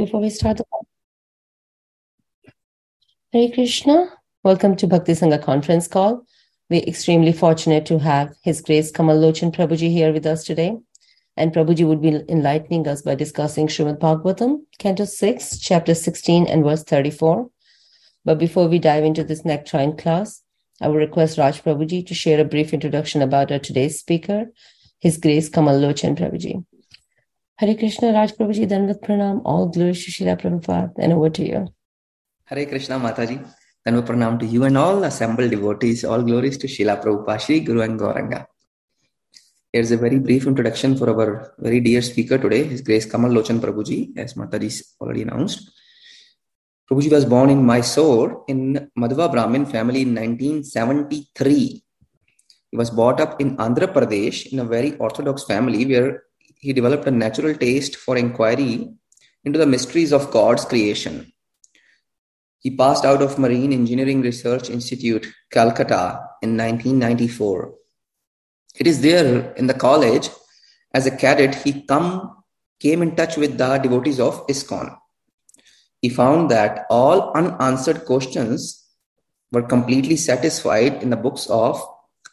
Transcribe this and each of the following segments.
before we start the call? Hare Krishna. Welcome to Bhakti Sangha conference call. We're extremely fortunate to have His Grace Kamal Lochan Prabhuji here with us today. And Prabhuji would be enlightening us by discussing Srimad Bhagavatam, Canto 6, Chapter 16 and verse 34. But before we dive into this nectarine class, I will request Raj Prabhuji to share a brief introduction about our today's speaker, His Grace Kamal Lochan Prabhuji. Hare Krishna, Raj Prabhuji, Dandavat Pranam, all glories to Srila Prabhupada, and over to you. Hare Krishna, Mataji. Dandavat Pranam to you and all assembled devotees. All glories to Srila Prabhupada, Shri Guru and Gauranga. Here's a very brief introduction for our very dear speaker today, His Grace Kamal Lochan Prabhuji, as Mataji already announced. Prabhuji was born in Mysore in Madhva Brahmin family in 1973. He was brought up in Andhra Pradesh in a very orthodox family where he developed a natural taste for inquiry into the mysteries of God's creation. He passed out of Marine Engineering Research Institute, Calcutta in 1994. It is there in the college, as a cadet, he came in touch with the devotees of ISKCON. He found that all unanswered questions were completely satisfied in the books of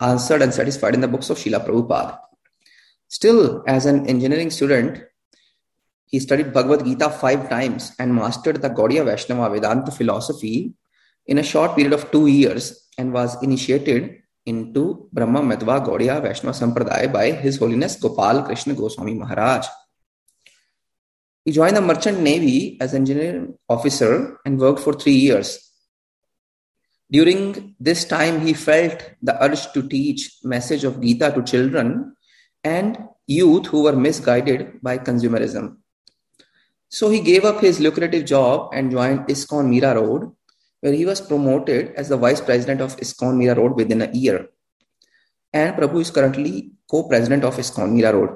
Srila Prabhupada. Still, as an engineering student, he studied Bhagavad Gita 5 times and mastered the Gaudiya Vaishnava Vedanta philosophy in a short period of 2 years and was initiated into Brahma Madhva Gaudiya Vaishnava Sampradaya by His Holiness Gopal Krishna Goswami Maharaj. He joined the Merchant Navy as engineering officer and worked for 3 years. During this time, he felt the urge to teach message of Gita to children and youth who were misguided by consumerism. So he gave up his lucrative job and joined ISKCON Mira Road, where he was promoted as the vice president of ISKCON Mira Road within a year. And Prabhu is currently co-president of ISKCON Mira Road.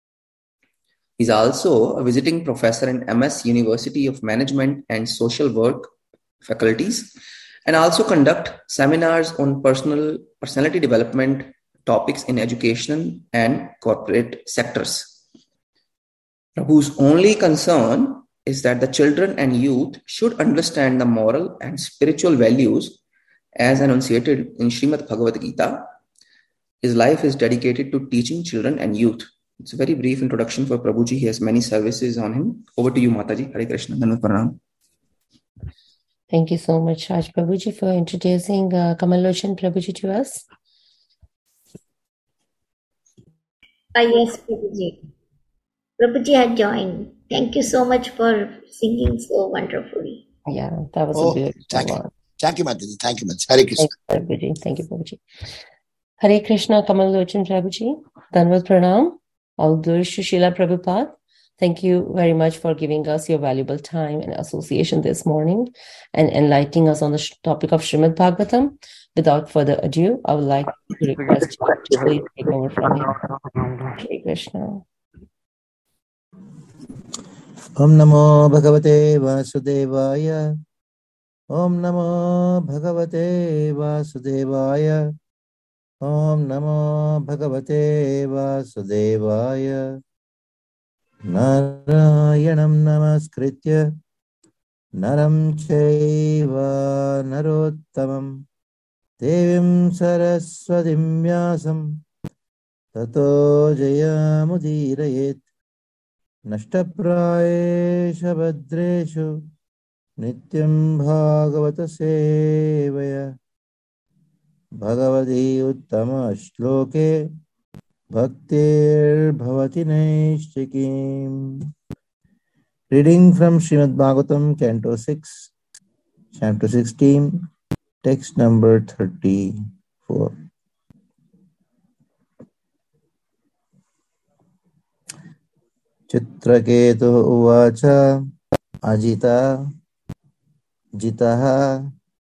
He's also a visiting professor in MS University of Management and Social Work faculties, and also conduct seminars on personality development topics in education and corporate sectors. Prabhu's only concern is that the children and youth should understand the moral and spiritual values as enunciated in Srimad Bhagavad Gita. His life is dedicated to teaching children and youth. It's a very brief introduction for Prabhuji. He has many services on him. Over to you, Mataji. Hare Krishna. Dandavat Pranam. Thank you so much, Raj Prabhuji, for introducing Kamal Lochan Prabhuji to us. Yes, Prabhuji. Prabhuji had joined. Thank you so much for singing so wonderfully. Yeah, that was a beautiful one. Thank you, Mataji. Thank you, Mataji. Hare Krishna. Thank you, Prabhuji. Hare Krishna, Kamal Lochan Prabhuji. Dandavat Pranam. All glories to Srila Prabhupada. Thank you very much for giving us your valuable time and association this morning and enlightening us on the topic of Srimad Bhagavatam. Without further ado, I would like to request you to please take over from here. Hare Krishna. Om Namo Bhagavate Vasudevaya. Om Namo Bhagavate Vasudevaya. Om Namo Bhagavate Vasudevaya. Narayanam Namaskritya Naram Chaiva Narottamam Devim Saraswatim Vyasam Tato Jayamudirayet Nashtaprayesha Bhadreshu Nityam Bhagavata Sevaya Bhagavati Uttama Shloke Bhaktir Bhavati Naishtikim. Reading from Srimad Bhagavatam, Canto 6, Chapter 16, text number 34. Chitraketu uvacha ajita jitaha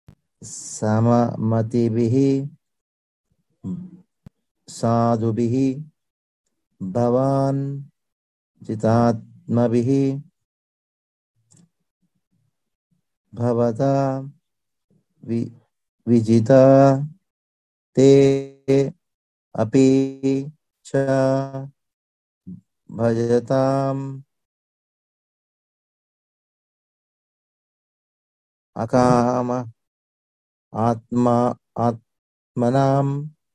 samamatibihi sadhubihi bhavan jitatmabihi bhavata vijita te api cha bhajatam akama atmanam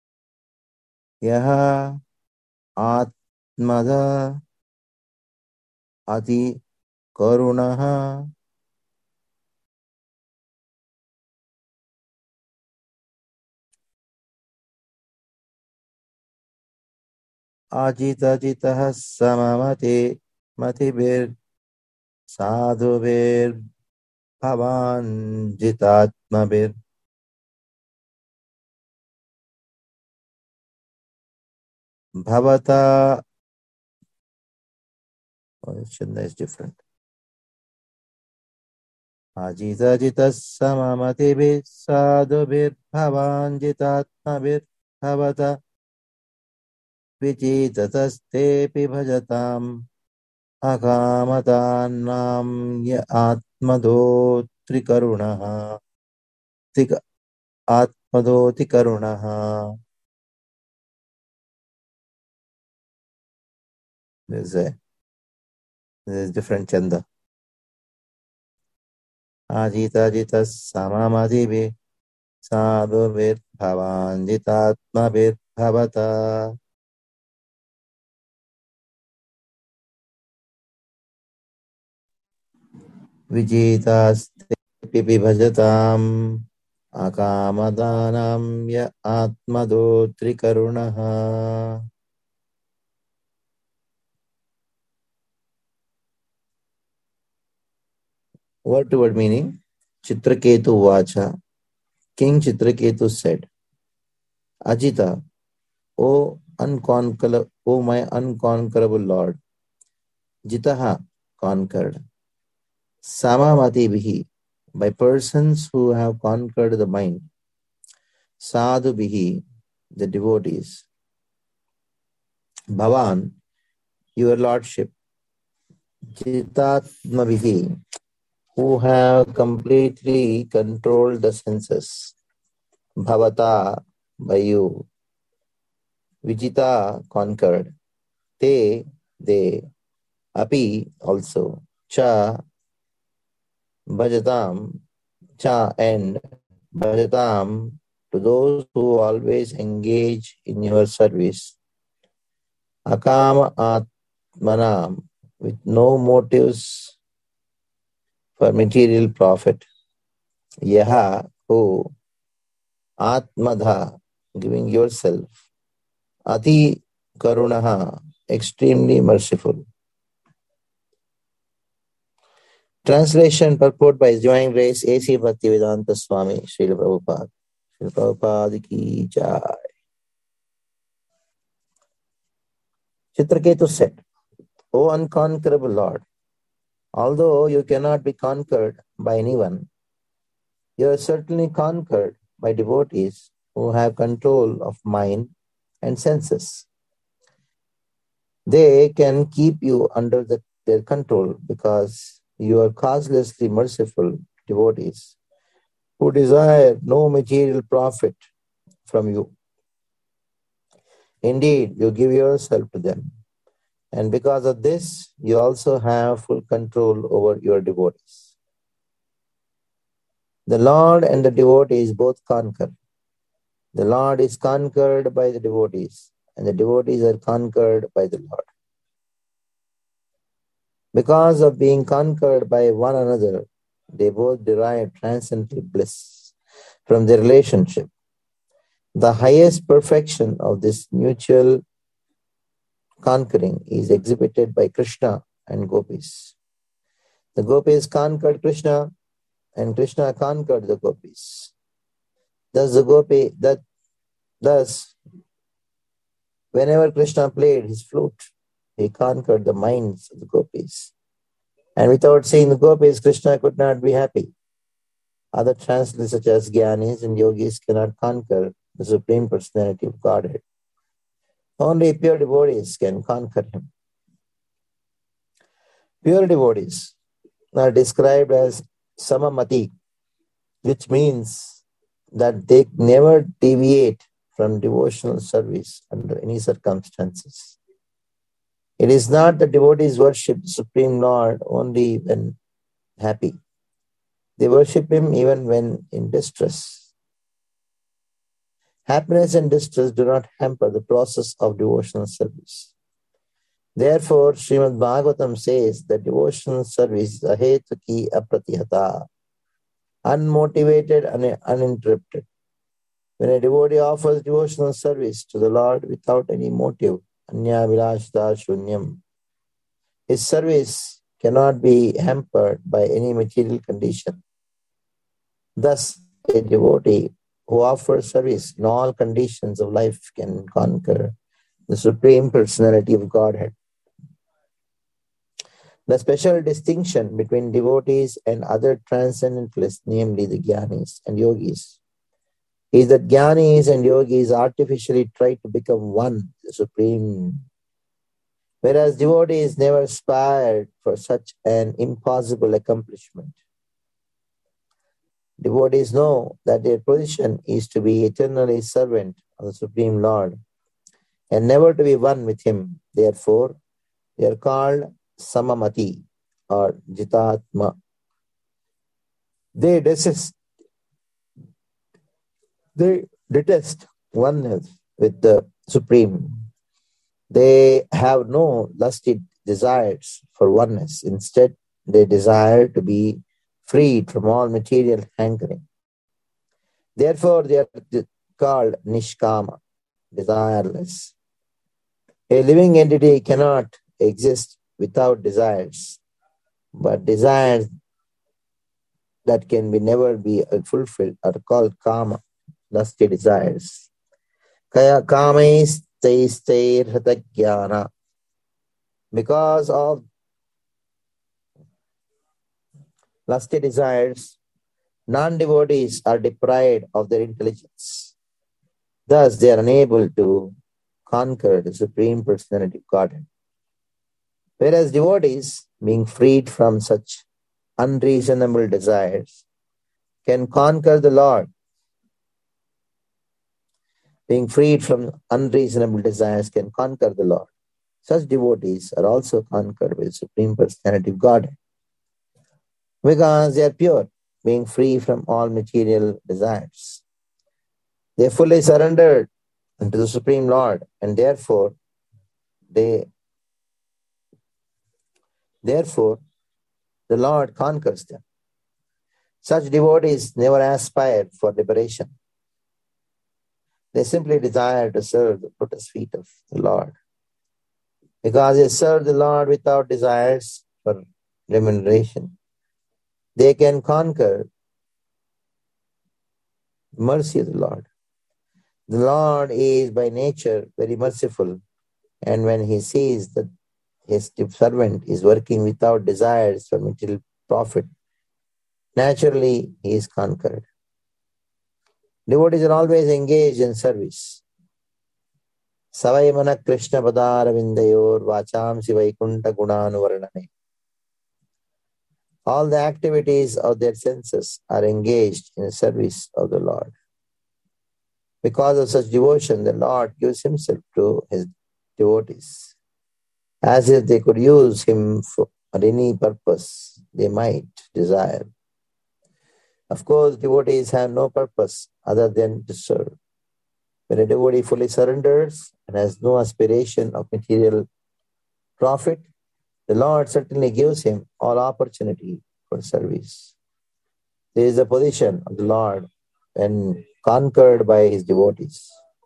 yaha atmada ati karunaha ajitah samamate matibir sadhubir bhavan jitatmabir bhavata. Chanda is different. Ajita samamati sadhubir bhavan jitatmabir bhavata vichitatastepi bhajatam akamatannam ya atmado trikarunaha atmado trikarunaha. This is different chanda. Ajita samamati sadhuvir bhavan jitatmabir bhavata vijitastepi bhajatam akamadanam ya atmado trikarunaha. Word to word meaning. Chitraketu vacha. King Chitraketu said, Ajita, O my unconquerable Lord, Jitaha, conquered, Samamati bihi, by persons who have conquered the mind, Sadhu bihi, the devotees, Bhavan, your Lordship, Jitatma bihi, who have completely controlled the senses, Bhavata, by you, Vijita, conquered, Te, they, Api, also, Cha, Bhajatam, Cha, and Bhajatam, to those who always engage in your service. Akama Atmanam, with no motives for material profit. Yaha, who, Atmadha, giving yourself. Ati Karunaha, extremely merciful. Translation purport by His Divine Grace A.C. Bhaktivedanta Swami Srila Prabhupada. Srila Prabhupada ki jai. Chitraketu said, O unconquerable Lord, although you cannot be conquered by anyone, you are certainly conquered by devotees who have control of mind and senses. They can keep you under their control because you are causelessly merciful devotees who desire no material profit from you. Indeed, you give yourself to them, and because of this, you also have full control over your devotees. The Lord and the devotees both conquer. The Lord is conquered by the devotees, and the devotees are conquered by the Lord. Because of being conquered by one another, they both derive transcendental bliss from their relationship. The highest perfection of this mutual conquering is exhibited by Krishna and gopis. The gopis conquered Krishna, and Krishna conquered the gopis. Thus, whenever Krishna played his flute, he conquered the minds of the gopis. And without seeing the gopis, Krishna could not be happy. Other translators such as Gyanis and Yogis cannot conquer the Supreme Personality of Godhead. Only pure devotees can conquer him. Pure devotees are described as samamati, which means that they never deviate from devotional service under any circumstances. It is not that devotees worship the Supreme Lord only when happy. They worship him even when in distress. Happiness and distress do not hamper the process of devotional service. Therefore, Srimad Bhagavatam says that devotional service is ahetuki apratihata, unmotivated and uninterrupted. When a devotee offers devotional service to the Lord without any motive, anya vilashita shunyam, his service cannot be hampered by any material condition. Thus, a devotee who offers service in all conditions of life can conquer the Supreme Personality of Godhead. The special distinction between devotees and other transcendentalists, namely the Jnanis and Yogis, is that Jnanis and Yogis artificially try to become one, the Supreme, whereas devotees never aspired for such an impossible accomplishment. Devotees know that their position is to be eternally servant of the Supreme Lord and never to be one with Him. Therefore, they are called Samamati or Jitatma. They detest oneness with the Supreme. They have no lusty desires for oneness. Instead, they desire to be freed from all material hankering. Therefore, they are called Nishkama, desireless. A living entity cannot exist without desires, but desires that can never be fulfilled are called kama, lusty desires. Kaya kamais taistair hatagyana. Because of lusty desires, non-devotees are deprived of their intelligence. Thus, they are unable to conquer the Supreme Personality of Godhead. Whereas devotees, being freed from such unreasonable desires, can conquer the Lord. Being freed from unreasonable desires can conquer the Lord. Such devotees are also conquered by the Supreme Personality of Godhead, because they are pure, being free from all material desires. They are fully surrendered unto the Supreme Lord, and therefore the Lord conquers them. Such devotees never aspire for liberation. They simply desire to serve the lotus feet of the Lord. Because they serve the Lord without desires for remuneration, they can conquer the mercy of the Lord. The Lord is by nature very merciful, and when He sees that His servant is working without desires for material profit, naturally he is conquered. Devotees are always engaged in service. Savai mana Krishna padara vindayor vacham sivaikuntha gunanuvarnane. All the activities of their senses are engaged in the service of the Lord. Because of such devotion, the Lord gives Himself to His devotees, as if they could use Him for any purpose they might desire. Of course, devotees have no purpose other than to serve. When a devotee fully surrenders and has no aspiration of material profit, the Lord certainly gives him all opportunity for service. This is the position of the Lord when conquered by His devotees.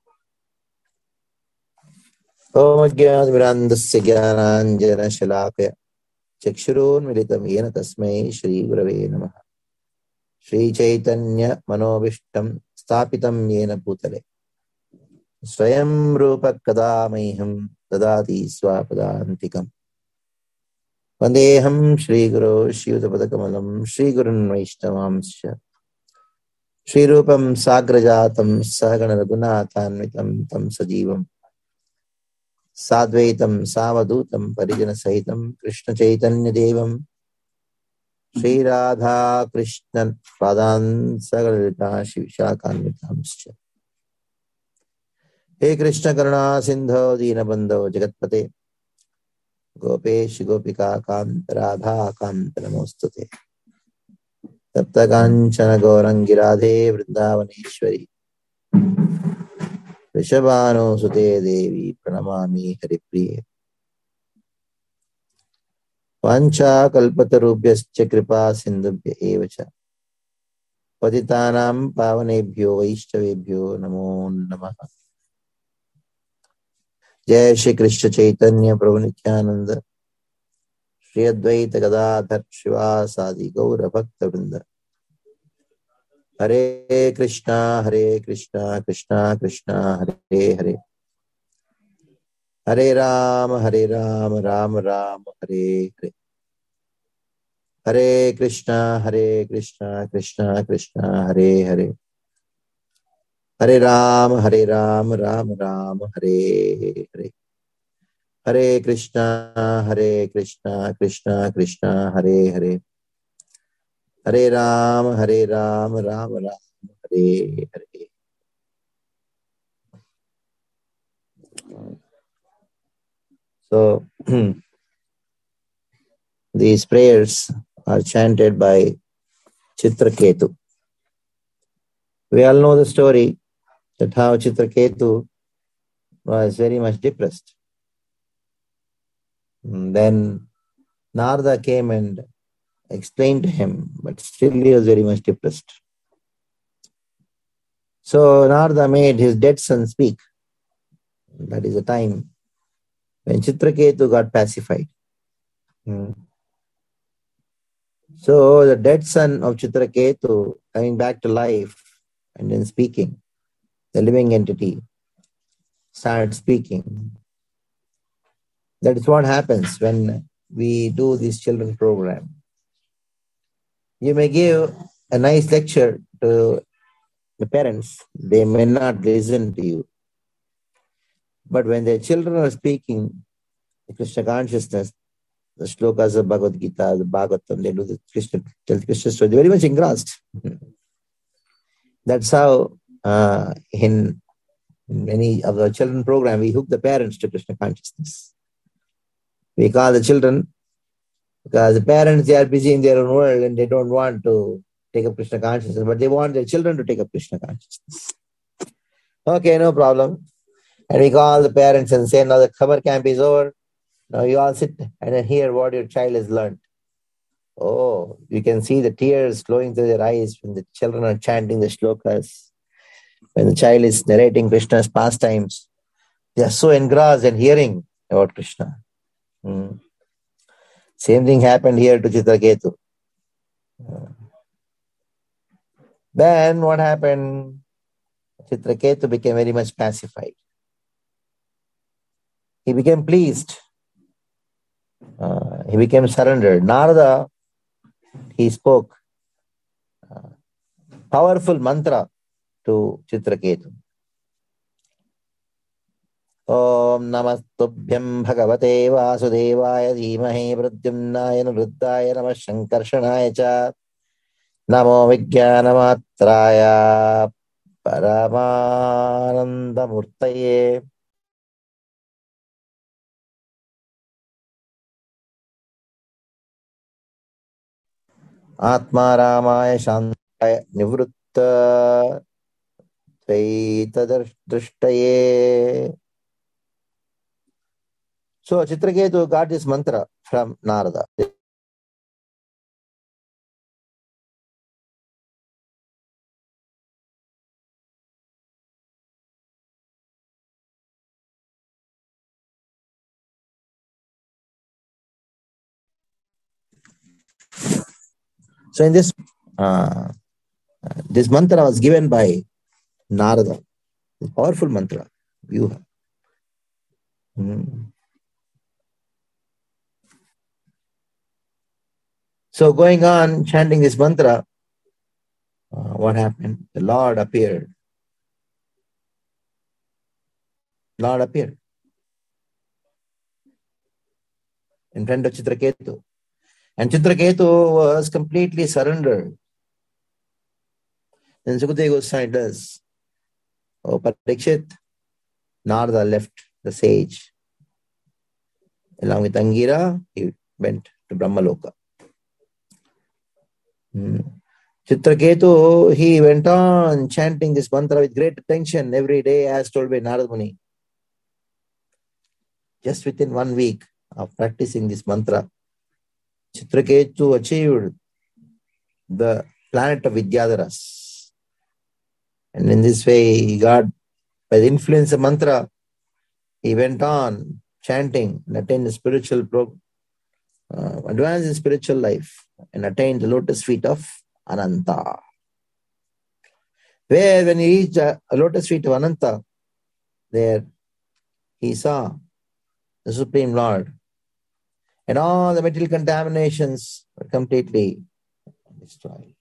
Om Ajnanmirandasya Jnananjana Shalakaya Chakshurun Militam Yena Tasmai Shri Gurave Namaha. Shri Chaitanya Manobishtam Stapitam Yena Bhutale Swayam Rupa Kadamaiham Dadati Swapadantikam Vandeham Shri Guru Shivatapadakamalam Shri Gurun Vaishnavamsya Shri Rupam Sagrajatam Sahagana Raghunathanvitam Tam Sajivam Sadvaitam Savadutam Parijana Sahitam Krishna Chaitanya Devam Shri Radha Krishna Padan Sagalita Shivishakhanvitamsya. He Krishna Karuna Sindho Dinabandho Jagatpate Gopesh Gopika Kant Radha Kant Namostate. Taptakanchana Gaurangi Radhe Vrindavaneshwari Rishabhanu Sute Devi Pranamami Haripriye Vancha Kalpatarubhyascha Kripa Sindhubhya Evacha Patitanam Pavanebhyo Vaishtavebhyo Namo Namaha. Jai Shri Krishna Chaitanya Prabhu Nityananda Shri Advaita Gadadhar Shivasadi Gaura Bhakta Vrinda. Hare Krishna, Krishna Krishna, Hare Hare. Hare Rama, Rama Rama, Hare Hare. Hare Krishna, Krishna Krishna, Hare Hare. Hare Rama, Rama Rama, Hare Hare. Hare Krishna, Krishna Krishna, Hare Hare. Hare Rama, Rama Rama, Hare Hare. So, these prayers are chanted by Chitraketu. We all know the story that how Chitraketu was very much depressed. And then Narada came and explained to him, but still he was very much depressed. So Narada made his dead son speak. That is the time when Chitraketu got pacified. So the dead son of Chitraketu coming back to life and then speaking, the living entity started speaking. That is what happens when we do this children program. You may give a nice lecture to the parents, they may not listen to you. But when their children are speaking the Krishna consciousness, the shlokas of Bhagavad Gita, the Bhagavatam, they do the Krishna story, they're very much engrossed. That's how in many of the children program, we hook the parents to Krishna consciousness. We call the children, because the parents, they are busy in their own world and they don't want to take up Krishna consciousness, but they want their children to take up Krishna consciousness. Okay, no problem. And we call the parents and say, now the summer camp is over. Now you all sit and then hear what your child has learned. Oh, you can see the tears flowing through their eyes when the children are chanting the shlokas. When the child is narrating Krishna's pastimes, they are so engrossed in hearing about Krishna. Same thing happened here to Chitraketu. Then what happened? Chitraketu became very much pacified. He became pleased. He became surrendered. Narada, he spoke powerful mantra to Chitraketu. Om Namastubhyam Bhagavate Vasudevaya Dhimahi Pradyumnaya Niruddhaya Namah Shankarshanaya Cha Namo Vijnanamatraya Paramananda Murtaye. Atma Ramaya Shantaya Nivrutta Dvaitadrishtaye. So Chitraketu got this mantra from Narada. So in this mantra was given by Narada, a powerful mantra. So going on chanting this mantra, what happened? The Lord appeared. Lord appeared in front of Chitraketu. And Chitraketu was completely surrendered. Then Sukadeva Goswami does, oh Parikshit, Narada left the sage. Along with Angira, he went to Brahmaloka. Chitraketu, he went on chanting this mantra with great attention every day as told by Narad Muni. Just within 1 week of practicing this mantra, Chitraketu achieved the planet of Vidyadharas. And in this way, he got, by the influence of mantra, he went on chanting and attained the spiritual advanced in spiritual life and attained the lotus feet of Ananta. Where when he reached a lotus feet of Ananta, there he saw the Supreme Lord, and all the material contaminations were completely destroyed.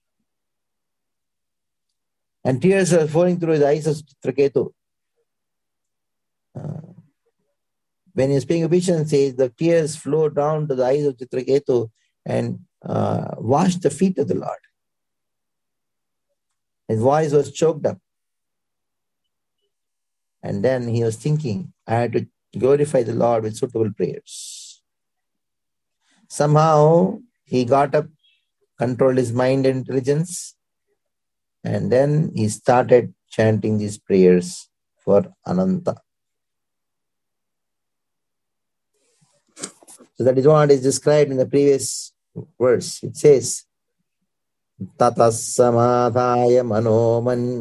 And tears were flowing through his eyes of Chitraketu. When he is speaking of vision, says the tears flowed down to the eyes of Chitraketu and washed the feet of the Lord. His voice was choked up. And then he was thinking, I had to glorify the Lord with suitable prayers. Somehow he got up, controlled his mind and intelligence, and then he started chanting these prayers for Ananta. So that is what is described in the previous verse. It says, Tatas samadhaya mano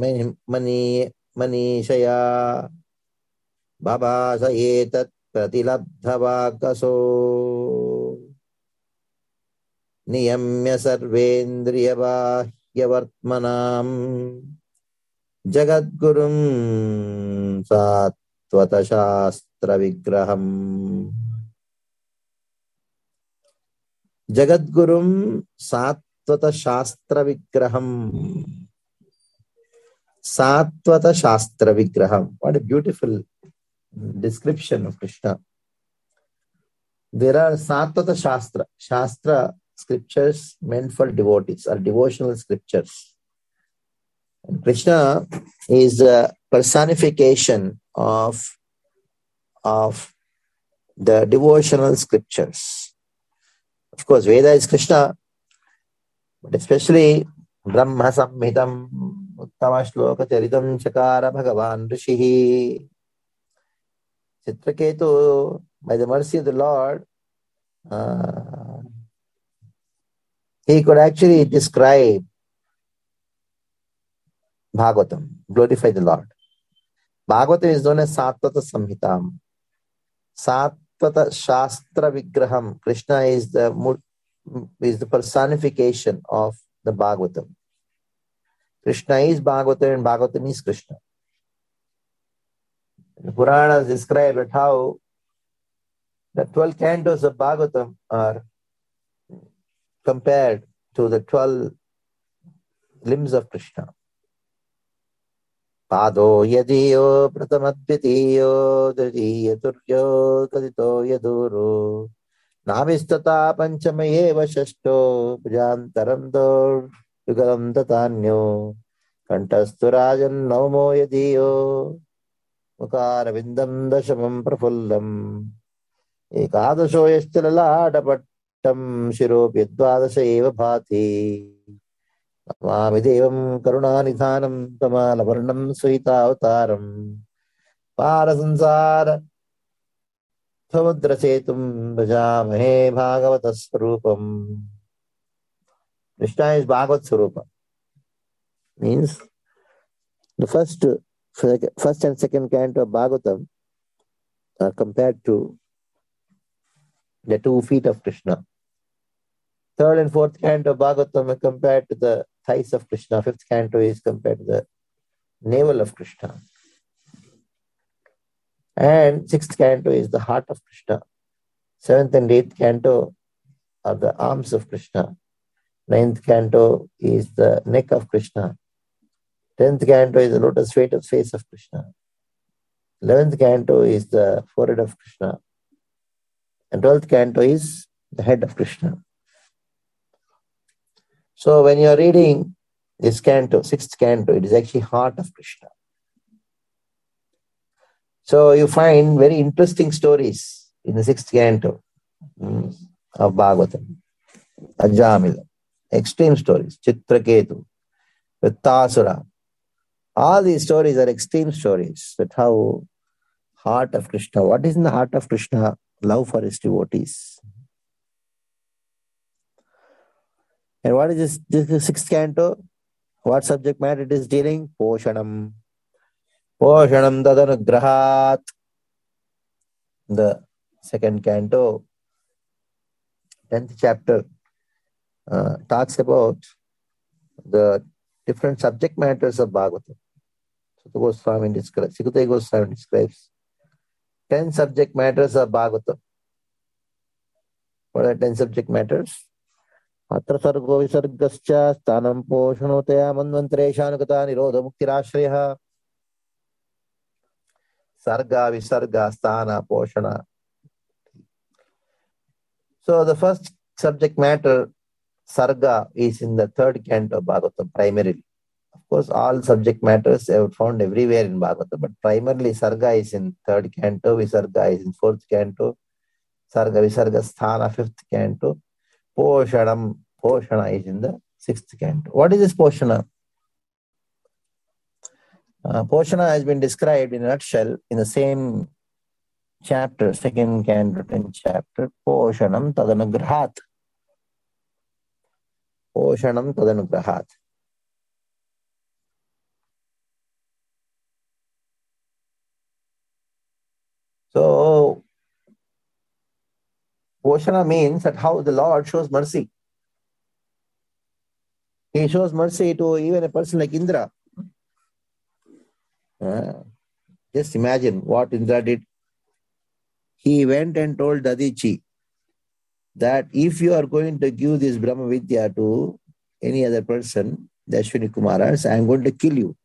manishaya baba sayetat pratilabdhavakaso niyamya sarvendriya bahyavartmanam jagadgurum satvata shastra vigraham. Jagadgurum Satvata Shastra Vigraham. Satvata Shastra Vigraham. What a beautiful description of Krishna. There are Satvata Shastra. Shastra scriptures meant for devotees or devotional scriptures. And Krishna is the personification of the devotional scriptures. Of course, Veda is Krishna, but especially Brahma Samhitam Uttama Shloka Charitam Chakara Bhagavan Rishihi. Chitraketu, by the mercy of the Lord, he could actually describe Bhagavatam, glorify the Lord. Bhagavatam is known as Satvata Samhitam. Shastra Vigraham. Krishna is the personification of the Bhagavatam. Krishna is Bhagavatam and Bhagavatam is Krishna. The Puranas describe how the 12 cantos of Bhagavatam are compared to the 12 limbs of Krishna. Pado yadiyo pratamadvitiyo dadiya turyo kadito yaduru namistata panchamayeva shashto pujantaramdor yugalam tatanyo kantasturajan navmo yadiyo mukarabindam dashamam prafullam ekadasho yashchalaladapatam shiropyadvadasha eva bhati Namami Devam Karunanidhanam Tamalavarnam Suhitavataram Parasansara Samudrasetum Bhajamahe Bhagavata Swarupam. Krishna is Bhagavat Swarupa. Means the first and second canto of Bhagavatam are compared to the 2 feet of Krishna. Third and fourth canto of Bhagavatam are compared to the thighs of Krishna. Fifth canto is compared to the navel of Krishna. And sixth canto is the heart of Krishna. Seventh and eighth canto are the arms of Krishna. Ninth canto is the neck of Krishna. 10th canto is the lotus face of Krishna. 11th canto is the forehead of Krishna. And 12th canto is the head of Krishna. So when you are reading this canto, 6th canto, it is actually heart of Krishna. So you find very interesting stories in the 6th canto of Bhagavatam. Ajamila. Extreme stories. Chitraketu. Vrittasura. All these stories are extreme stories. That how heart of Krishna. What is in the heart of Krishna? Love for his devotees. And what is this? This is sixth canto. What subject matter it is dealing? Poshanam. Poshanam tadanugrahat. The second canto, 10th chapter, talks about the different subject matters of Bhagavatam. Sukadeva Goswami describes 10 subject matters of Bhagavatam. What are the 10 subject matters? Atra sargo visargascha stanam poshanotaya manvantreshanukata nirodha muktirashraya. Sarga, visarga, sthana, poshana. So the first subject matter, sarga, is in the third canto of Bhagavatam primarily. Of course, all subject matters are found everywhere in Bhagavatam, but primarily sarga is in third canto, visarga is in fourth canto, sarga, visarga, sthana, fifth canto, poshanam, poshana is in the sixth canto. What is this poshana? Poshana has been described in a nutshell in the same chapter, second canto, 10th chapter. Poshanam tadanugrahat. Poshanam tadanugrahat. So, Poshana means that how the Lord shows mercy. He shows mercy to even a person like Indra. Just imagine what Indra did. He went and told Dadichi that if you are going to give this Brahma Vidya to any other person, the Ashwini Kumaras, I am going to kill you.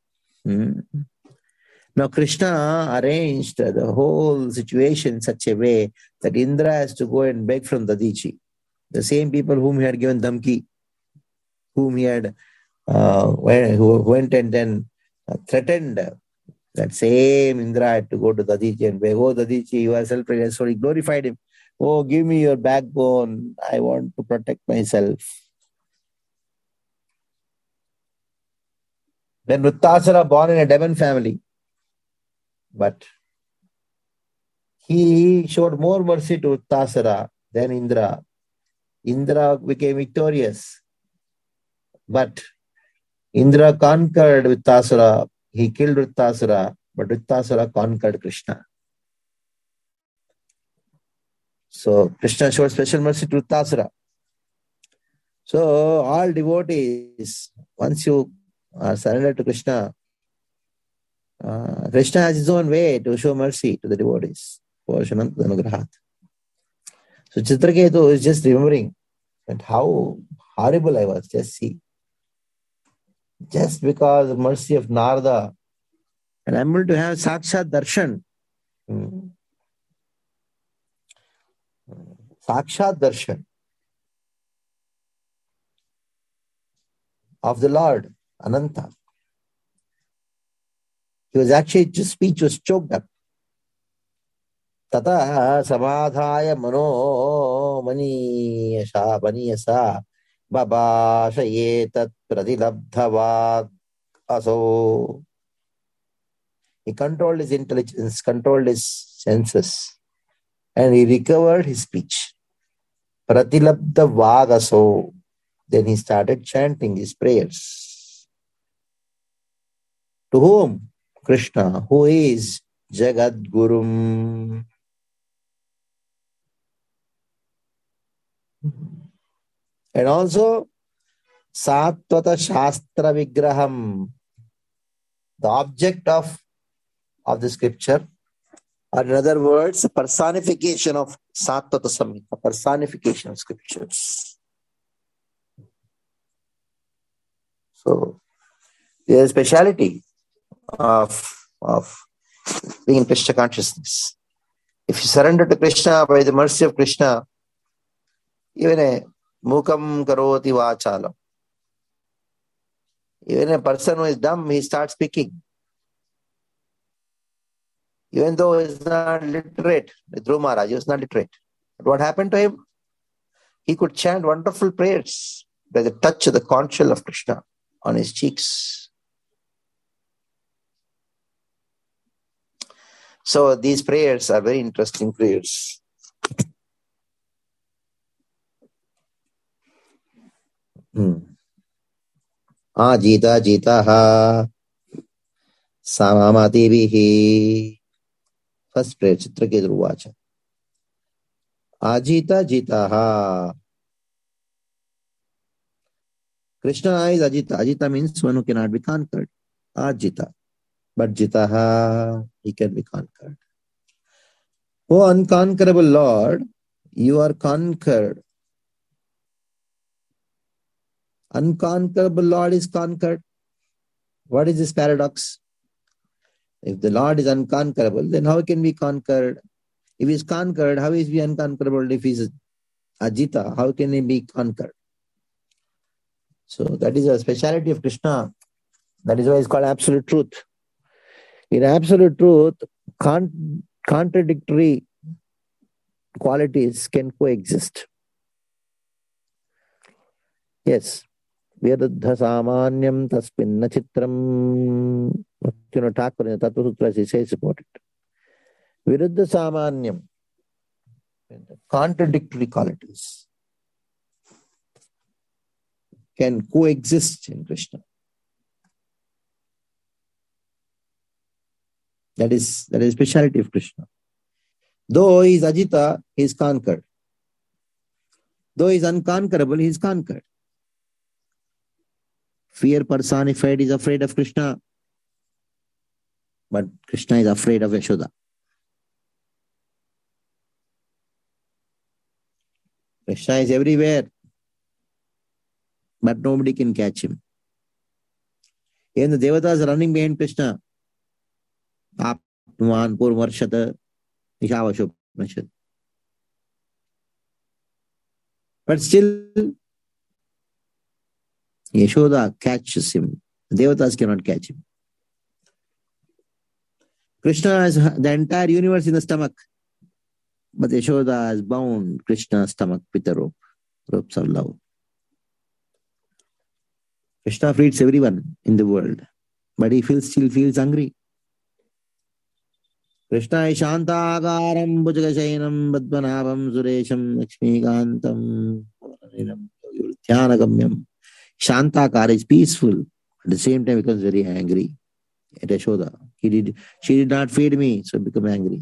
Now Krishna arranged the whole situation in such a way that Indra has to go and beg from Dadichi. The same people whom he had given Dhamki, whom he had who went and then threatened. That same Indra had to go to Dadichi and beg, oh Dadichi, you are self-reliant. So he glorified him. Oh, give me your backbone. I want to protect myself. Then Vrittasura, born in a demon family. But he showed more mercy to Vrittasura than Indra. Indra became victorious. But Indra conquered Vrittasura. He killed Vrittasura, but Vrittasura conquered Krishna. So Krishna showed special mercy to Vrittasura. So all devotees, once you are surrendered to Krishna, Krishna has his own way to show mercy to the devotees. So Chitraketu is just remembering that how horrible I was. Just see. Just because of the mercy of Narada, and I'm able to have Sakshat Darshan. Sakshat Darshan of the Lord, Ananta. He was actually, his speech was choked up. Tata samadhaya mano maniyasa babashayetat pradilabdhavad aso. He controlled his intelligence, controlled his senses, and he recovered his speech. Pratilabdhavad aso. Then he started chanting his prayers. To whom? Krishna, who is Jagat Gurum. And also, Sattvata Shastra Vigraham, the object of the scripture, or in other words, a personification of Sattvata Samhita, a personification of scriptures. So, there is a speciality of being in Krishna consciousness. If you surrender to Krishna by the mercy of Krishna, even a mukam karoti vachalam, even a person who is dumb, he starts speaking. Even though he is not literate, Dhruva Maharaj was not literate. But what happened to him? He could chant wonderful prayers by the touch of the conch shell of Krishna. on his cheeks. So these prayers are very interesting prayers. Ajita jitaha samamatibihi. First prayer, Chitraketu Vacha. Ajita jitaha. Krishna is Ajita. Ajita means one who cannot be conquered. Ajita. But jitaha, he can be conquered. O unconquerable Lord, you are conquered. Unconquerable Lord is conquered. What is this paradox? If the Lord is unconquerable, then how can we conquered? If he is conquered, how is he unconquerable? If he is Ajita, how can he be conquered? So that is a speciality of Krishna. That is why it's called absolute truth. In absolute truth, contradictory qualities can coexist. Yes. Viruddha samanyam tasminna chitram. Thakur in the Tattva Sutra says about it. Viruddha samanyam. Contradictory qualities can coexist in Krishna. That is the speciality of Krishna. Though he is Ajita, he is conquered. Though he is unconquerable, he is conquered. Fear personified is afraid of Krishna, but Krishna is afraid of Yashoda. Krishna is everywhere, but nobody can catch him. Even the Devatas are running behind Krishna. Apnuman Purvarshata Ishavashopnashad. But still, Yashoda catches him. The Devatas cannot catch him. Krishna has the entire universe in the stomach, but Yashoda has bound Krishna's stomach with the ropes of love. Krishna feeds everyone in the world, but he still feels hungry. Krishna is Shantagaram Bhujagasainam Badmanabam Suresham Lakshmikantam Dhyanagamyam. Shantakara is peaceful. At the same time, he becomes very angry. At Yashoda, she did not feed me, so become angry.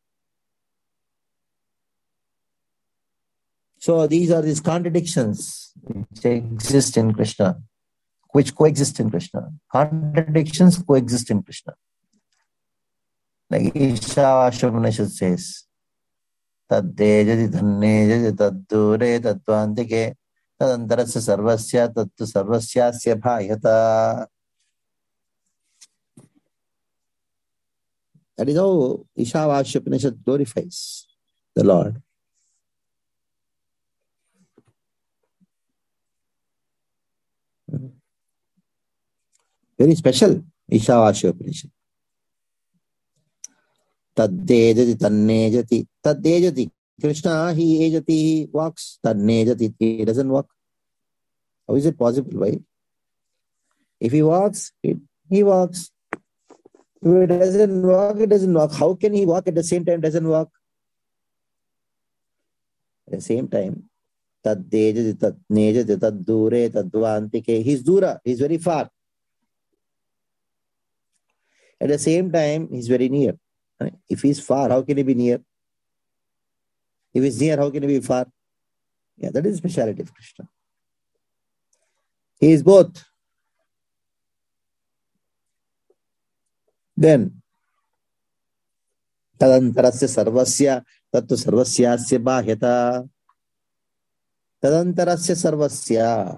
So these are these contradictions which exist in Krishna, which coexist in Krishna. Contradictions coexist in Krishna. Like Ishavashopanishad says, Taddejati Tannejati Taddure Tattvantike Tadantarasya Sarvasya Tattu Sarvasyasya Bhayata. That is how Ishavashopanishad glorifies the Lord. Very special, Ishavashopanishad. Taddejati Tannejati. Taddejati. Krishna, he ejati, he walks. Tannejati, he doesn't walk. How is it possible? Why? If he walks, he walks. If he doesn't walk, he doesn't walk. How can he walk at the same time doesn't walk? At the same time, Taddejati Tannejati Taddure Taddvantike. He's dura, he's very far. At the same time, he's very near. If he's far, how can he be near? If he's near, how can he be far? Yeah, that is the speciality of Krishna. He is both. Then, Tadantarasya Sarvasya Tattu Sarvasyasya Bhahyata. Tadantarasya Sarvasya.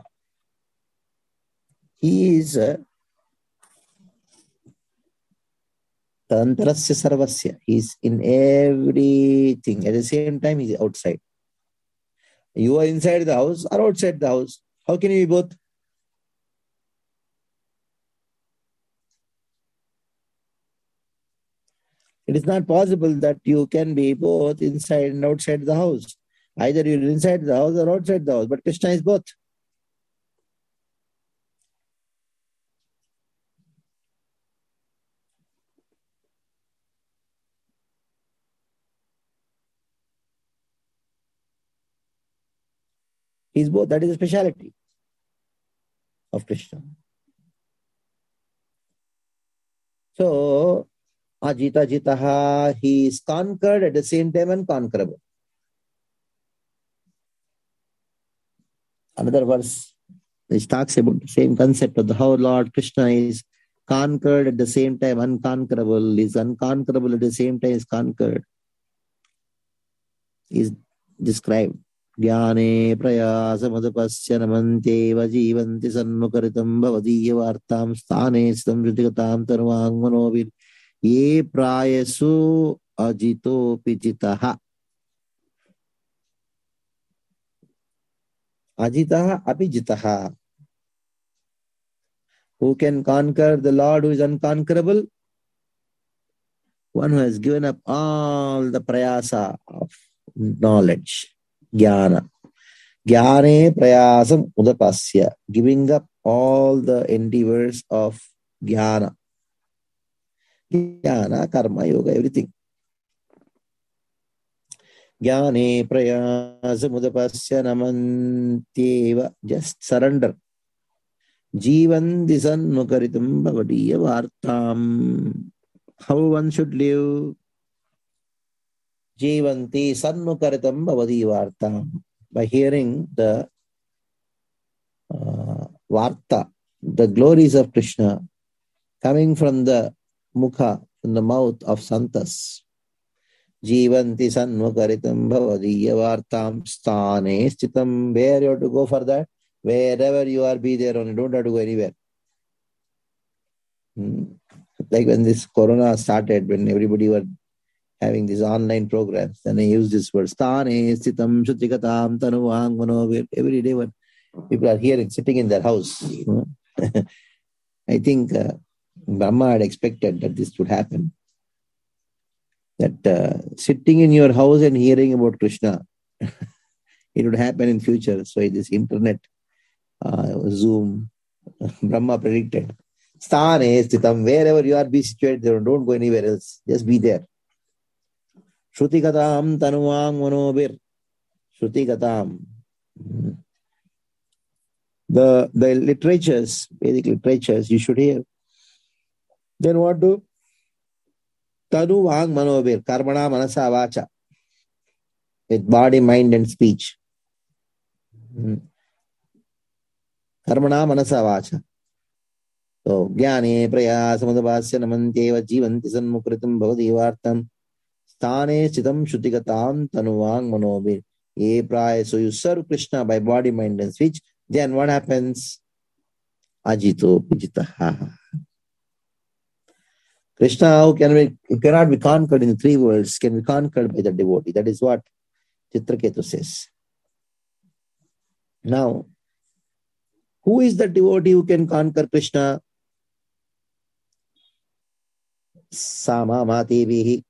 He is Tadantarasya Sarvasya. He is in everything. At the same time, he is outside. You are inside the house or outside the house. How can you be both? It is not possible that you can be both inside and outside the house. Either you're inside the house or outside the house, but Krishna is both. He's both. That is a speciality of Krishna. So, Ajita Jitaha, he is conquered at the same time unconquerable. Another verse which talks about the same concept of how Lord Krishna is conquered at the same time unconquerable, is unconquerable at the same time is conquered, is described. Jnane prayasa madapasya namanteva jivanti sanmukaritam bhavadiya vartam sthane sitam jutigatam tarvang manovir ye prayasu ajito pijitaha. Ajitaha apijitaha. Who can conquer the Lord who is unconquerable? One who has given up all the prayasa of knowledge, jnana. Jnane prayasam udapasya, giving up all the endeavors of jnana. Jnana, karma, yoga, everything. Jnane prayasam udapasya namantyeva, just surrender. Jivanti sanmukaritam bhavadiya vartam. How one should live? Jivanti sanmukaritam bhavadiya vartam. By hearing the varta, the glories of Krishna coming from the mukha, from the mouth of santas. Jivanti sanmukaritam bhavadiya vartam sthane stitam. Where you have to go for that? Wherever you are, be there only. Don't have to go anywhere. Like when this corona started, when everybody were having these online programs, then I use this word, sthane stitam shutigatam tanuvang manovir. Every day when people are hearing, sitting in their house. I think Brahma had expected that this would happen. That sitting in your house and hearing about Krishna, it would happen in future. So this internet, Zoom, Brahma predicted. Sthane stitam, wherever you are, be situated there. Don't go anywhere else. Just be there. Shrutikatam tanuvang manobir. Shrutikatam. The literatures, Vedic literatures, you should hear. Then what do? Tanuvang manobir. Karmana manasa vacha. With body, mind and speech. Karmana manasa vacha. So, jnane prayasa madapasya namantyeva jivanti sanmukritam bhavadi vartam sthane stitam shutigatam tanuvang manobir ye praya. So you serve Krishna by body, mind and speech. Then what happens? Ajito pijitaha. Krishna who cannot be conquered in the three worlds can be conquered by the devotee. That is what Chitraketu says. Now, who is the devotee who can conquer Krishna? Samamativihi.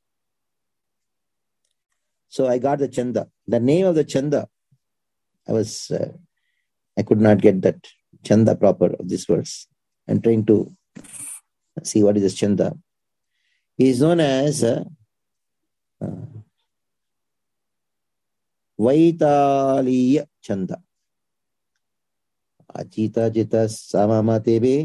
So I got the chanda. The name of the chanda, I could not get that chanda proper of this verse. I'm trying to see what is this chanda. He is known as Vaitaliya chanda. Ajita jita samamativi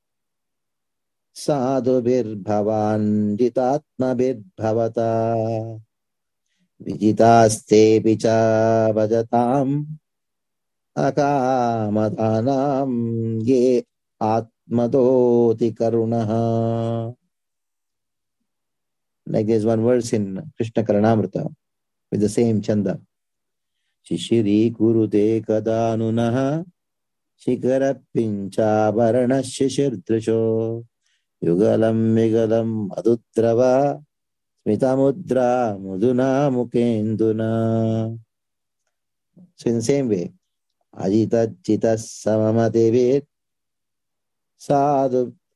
sadhubir bhavan jitatmabir bhavata vijitaste picha vajatam akamatanam ye atmadoti karunaha. Like there's one verse in Krishna Karanamrita with the same chanda. Shishiri kurute kadanunaha Shikara pincha varana shishirdrasho Yugalam vigalam madudrava Smitamudra muduna mukenduna. So in the same way, Ajita jita samamadevi sadhu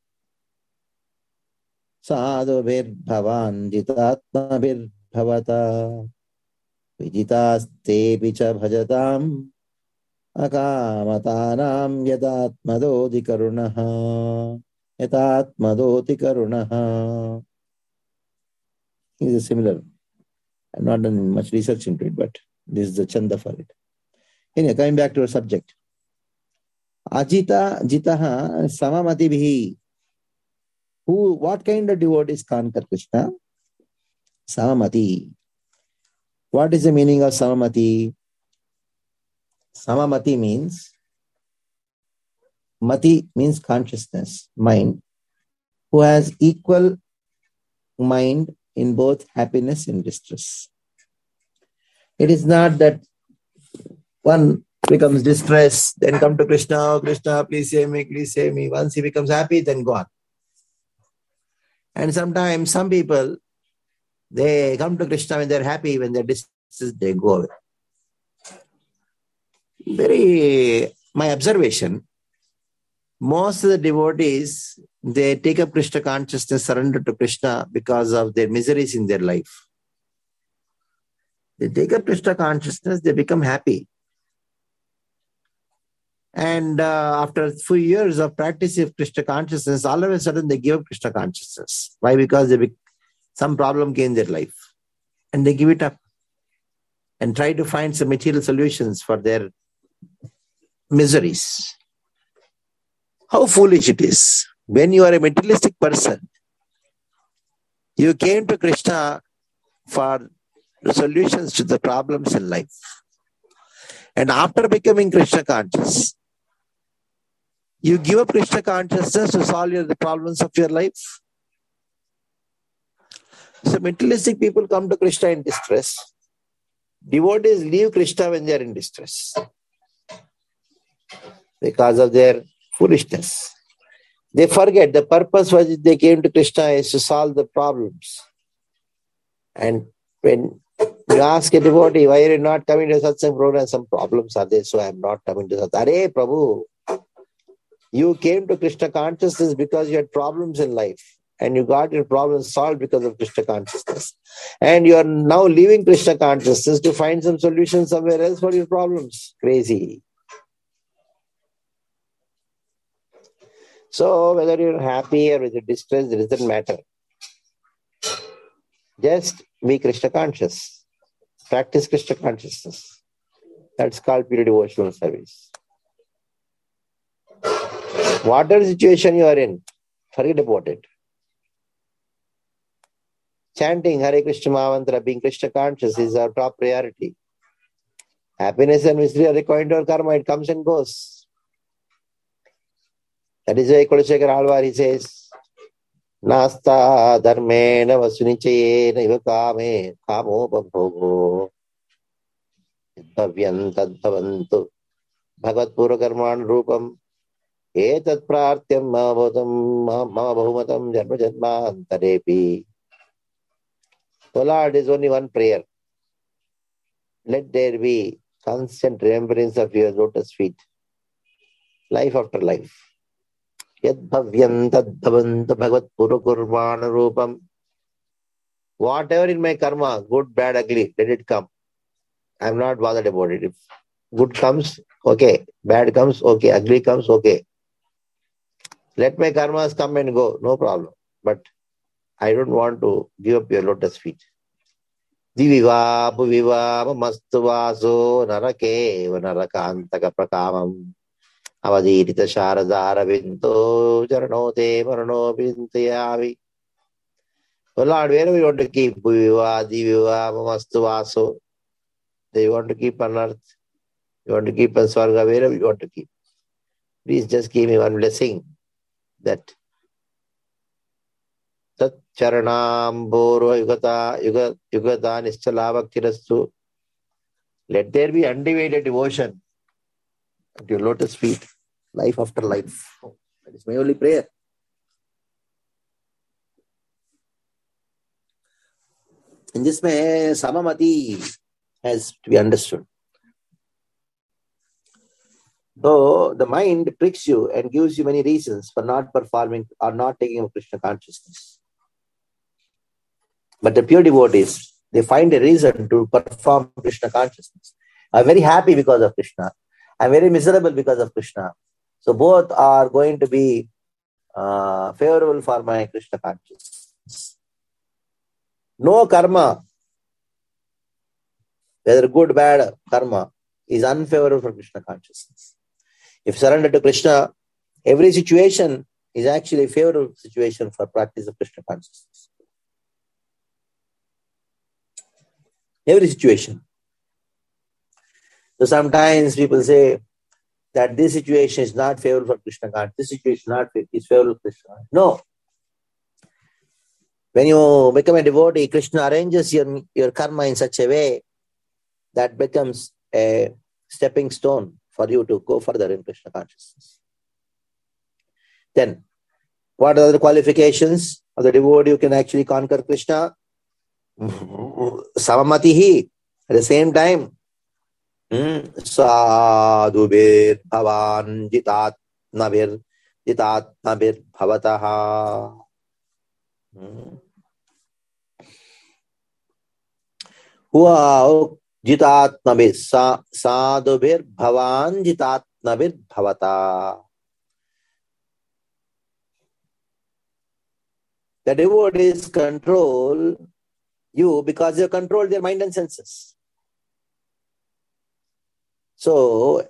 vir bhavan jitatma vir bhavata vijitaste picha bhajatam akamatanam yadatmadoti karunaha. Yadatmadoti karunaha. It is similar. I've not done much research into it, but this is the chanda for it. Anyway, coming back to our subject. Ajita jitaha samamati bhi. What kind of devotees conquer Krishna? Samamati. What is the meaning of samamati? Samamati means, mati means consciousness, mind, who has equal mind in both happiness and distress. It is not that one becomes distressed, then come to Krishna, oh Krishna, please save me, please save me. Once he becomes happy, then go on. And sometimes some people, they come to Krishna when they're happy, when they're distressed, they go away. My observation, most of the devotees, they take up Krishna consciousness, surrender to Krishna because of their miseries in their life. They take up Krishna consciousness, they become happy. And after a few years of practicing Krishna consciousness, all of a sudden they give up Krishna consciousness. Why? Because some problem came in their life. And they give it up and try to find some material solutions for their miseries. How foolish it is. When you are a materialistic person, you came to Krishna for solutions to the problems in life. And after becoming Krishna conscious, you give up Krishna consciousness to solve the problems of your life. So materialistic people come to Krishna in distress. Devotees leave Krishna when they are in distress because of their foolishness. They forget the purpose for which they came to Krishna is to solve the problems. And when you ask a devotee, why are you not coming to satsang program? Some problems are there, so I am not coming to satsang. Arey Prabhu, you came to Krishna consciousness because you had problems in life. And you got your problems solved because of Krishna consciousness. And you are now leaving Krishna consciousness to find some solution somewhere else for your problems. Crazy. So whether you're happy or whether distressed, it doesn't matter. Just be Krishna conscious. Practice Krishna consciousness. That's called pure devotional service. Whatever situation you are in, forget about it. Chanting Hare Krishna Mahamantra, being Krishna conscious is our top priority. Happiness and misery are according to our karma, it comes and goes. That is why Kulashekar Alvar, he says, Nasta dharmena vasunichayena iva kame kamopabhogo bhavyan tadbhavantu bhagavat pura karman rupam etat prartyam mama bahumatam janma janma antarepi. So Lord, is only one prayer. Let there be constant remembrance of your lotus feet, life after life. Yad bhavyam tad bhavantu bhagavat pura kurvana rupam. Whatever in my karma, good, bad, ugly, let it come. I am not bothered about it. If good comes, okay. Bad comes, okay. Ugly comes, okay. Let my karmas come and go, no problem. But I don't want to give up your lotus feet. Diviva bhuviva mastu vaso narake narakantaka prakamam avadhirita sharadara vinto jaranote marano vintayavi. Oh Lord, wherever you want to keep bhuviva, diviva, mastu vaso, do you want to keep on earth? You want to keep on Swarga, wherever you want to keep. Please just give me one blessing that Tat charanam bhoro yugata nischala bhaktirastu. Let there be undivided devotion at your lotus feet, life after life. That is my only prayer. In this way, samamati has to be understood. Though the mind pricks you and gives you many reasons for not performing or not taking up Krishna consciousness. But the pure devotees, they find a reason to perform Krishna consciousness. I'm very happy because of Krishna. I'm very miserable because of Krishna. So both are going to be favorable for my Krishna consciousness. No karma, whether good, bad karma, is unfavorable for Krishna consciousness. If surrender to Krishna, every situation is actually a favorable situation for practice of Krishna consciousness. Every situation. So sometimes people say that this situation is not favorable for Krishna consciousness, this situation is favorable for Krishna. No. When you become a devotee, Krishna arranges your karma in such a way that becomes a stepping stone for you to go further in Krishna consciousness. Then, what are the qualifications of the devotee who can actually conquer Krishna? Samamatihi. At the same time, sadhubir bhavan jitatnabir bhavataha. Jitatnabir sadhubir bhavan jitatnabir bhavata. The devotees control you because you control their mind and senses. So,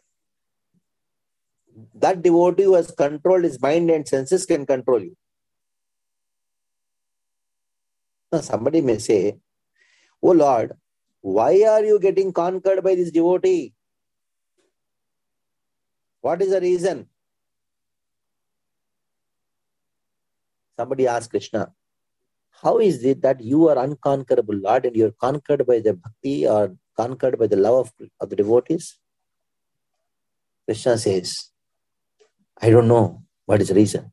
that devotee who has controlled his mind and senses can control you. Now, somebody may say, "Oh Lord, why are you getting conquered by this devotee? What is the reason?" Somebody asked Krishna, "How is it that you are unconquerable, Lord, and you are conquered by the bhakti or conquered by the love of the devotees?" Krishna says, "I don't know what is the reason.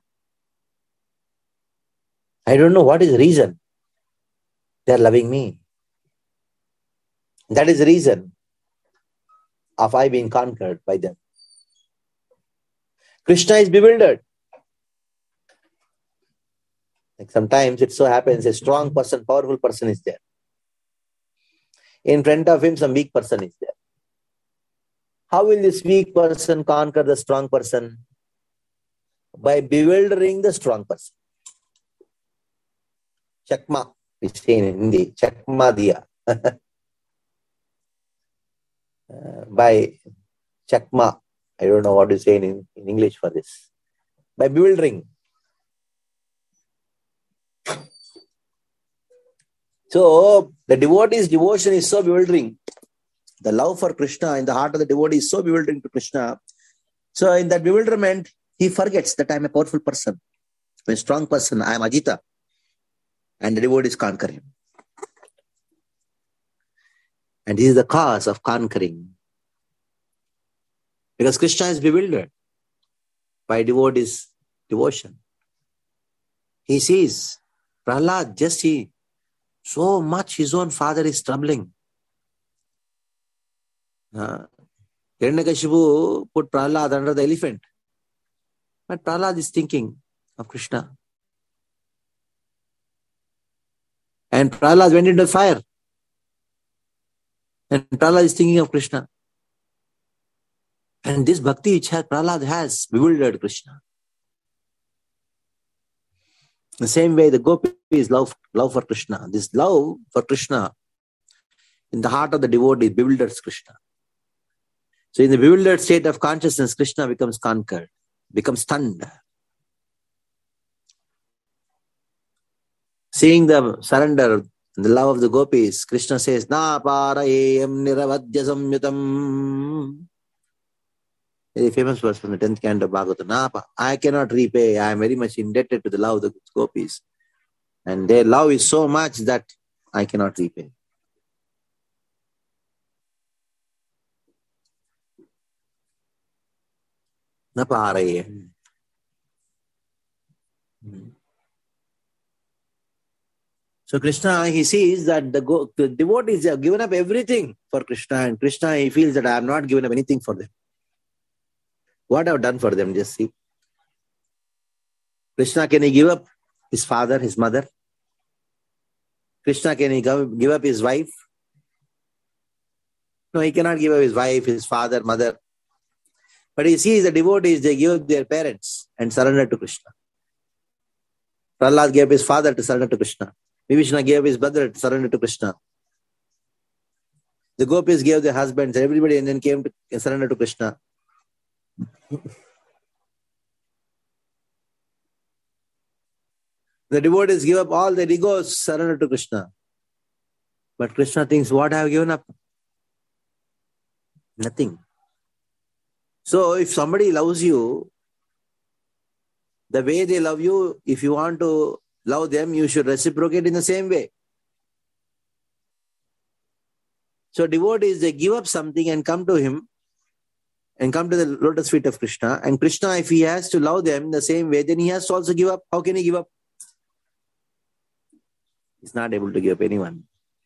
I don't know what is the reason. They are loving me. That is the reason of I being conquered by them." Krishna is bewildered. Like sometimes it so happens a strong person, powerful person is there. In front of him, some weak person is there. How will this weak person conquer the strong person? By bewildering the strong person. Chakma, we say in Hindi, chakma diya. By chakma, I don't know what to say in English for this. By bewildering. So, the devotee's devotion is so bewildering. The love for Krishna in the heart of the devotee is so bewildering to Krishna. So, in that bewilderment, he forgets that I am a powerful person. I'm a strong person. I am Ajita. And the devotees conquer him. And this is the cause of conquering. Because Krishna is bewildered by devotee's devotion. He sees Prahlad, just see so much his own father is troubling. Hiranyakashipu put Prahlad under the elephant. But Prahlad is thinking of Krishna. And Prahlad went into the fire. And Prahlad is thinking of Krishna. And this bhakti which Prahlad has bewildered Krishna. The same way the gopis love for Krishna. This love for Krishna in the heart of the devotee bewilders Krishna. So in the bewildered state of consciousness, Krishna becomes conquered, becomes stunned. Seeing the surrender, the love of the gopis, Krishna says, "Na parayam niravadya samyutam." Very famous verse from the 10th canto of Bhagavatam. I cannot repay. I am very much indebted to the love of the gopis. And their love is so much that I cannot repay. Na parayam. So Krishna, he sees that the devotees have given up everything for Krishna. And Krishna, he feels that I have not given up anything for them. What I have done for them, just see. Krishna, can he give up his father, his mother? Krishna, can he give up his wife? No, he cannot give up his wife, his father, mother. But he sees the devotees, they give up their parents and surrender to Krishna. Prahlad gave up his father to surrender to Krishna. Vibhishana gave up his brother to surrender to Krishna. The gopis gave their husbands, everybody, and then came to surrender to Krishna. The devotees give up all their egos, surrender to Krishna. But Krishna thinks, what have I given up? Nothing. So if somebody loves you, the way they love you, if you want to love them, you should reciprocate in the same way. So devotees, they give up something and come to him and come to the lotus feet of Krishna. And Krishna, if he has to love them in the same way, then he has to also give up. How can he give up? He's not able to give up anyone.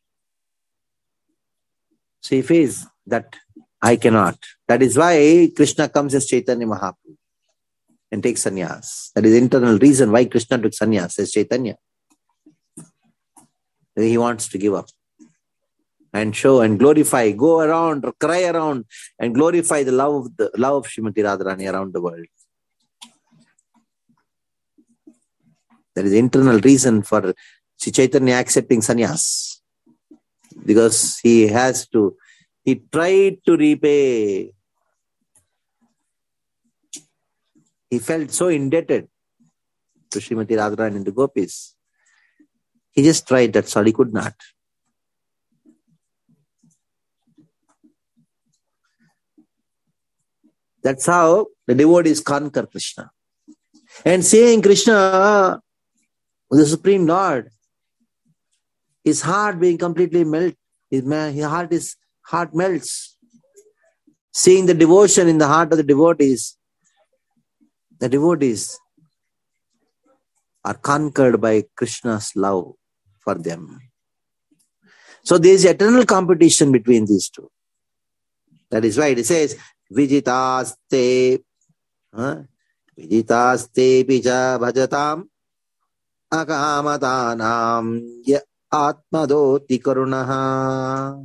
So he feels that I cannot. That is why Krishna comes as Chaitanya Mahaprabhu and takes sannyas. That is the internal reason why Krishna took sannyas as Chaitanya. He wants to give up and show and glorify, go around, cry around and glorify the love of Srimati Radharani around the world. That is the internal reason for Sri Chaitanya accepting sannyas. Because he tried to repay. He felt so indebted to Srimati Radharani and the gopis. He just tried, that's all, he could not. That's how the devotees conquer Krishna. And seeing Krishna, the Supreme Lord, his heart being completely melted, his heart melts. Seeing the devotion in the heart of the devotees are conquered by Krishna's love for them. So there is eternal competition between these two. That is why it says, Vijitaste pija bhajatam akamatanam ya atmadoti karunaha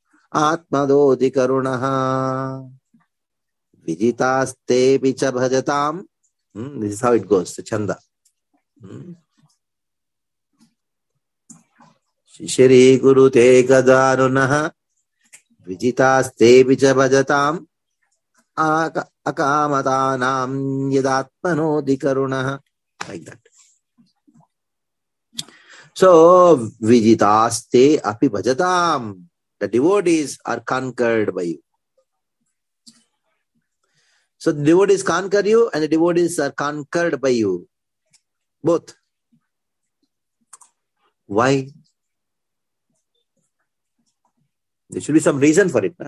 Vijitaste pija bhajatam. This is how it goes, the chanda. Shishri guru te kadarunaha Vijitaste pija bhajatam akamatanam yadatmanoti karunaha. Like that. So, Vijitaste api bhajatam. The devotees are conquered by you. So, the devotees conquer you and the devotees are conquered by you. Both. Why? There should be some reason for it.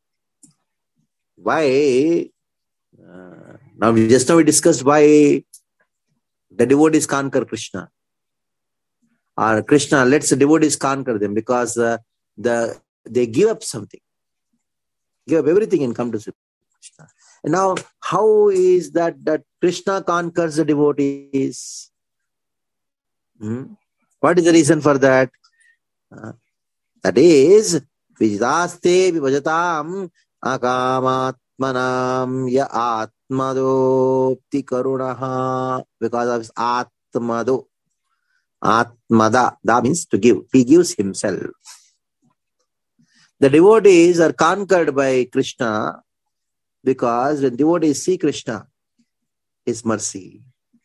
Why? Now we discussed why the devotees conquer Krishna. Or Krishna lets the devotees conquer them because they give up something. Give up everything and come to Krishna. And now, how is that Krishna conquers the devotees? What is the reason for that? That is, Vijitaste vibhajatam akamatmanam ya atmadopti karunaha. Because of his atmado. Atmada, that means to give. He gives himself. The devotees are conquered by Krishna because when devotees see Krishna, his mercy.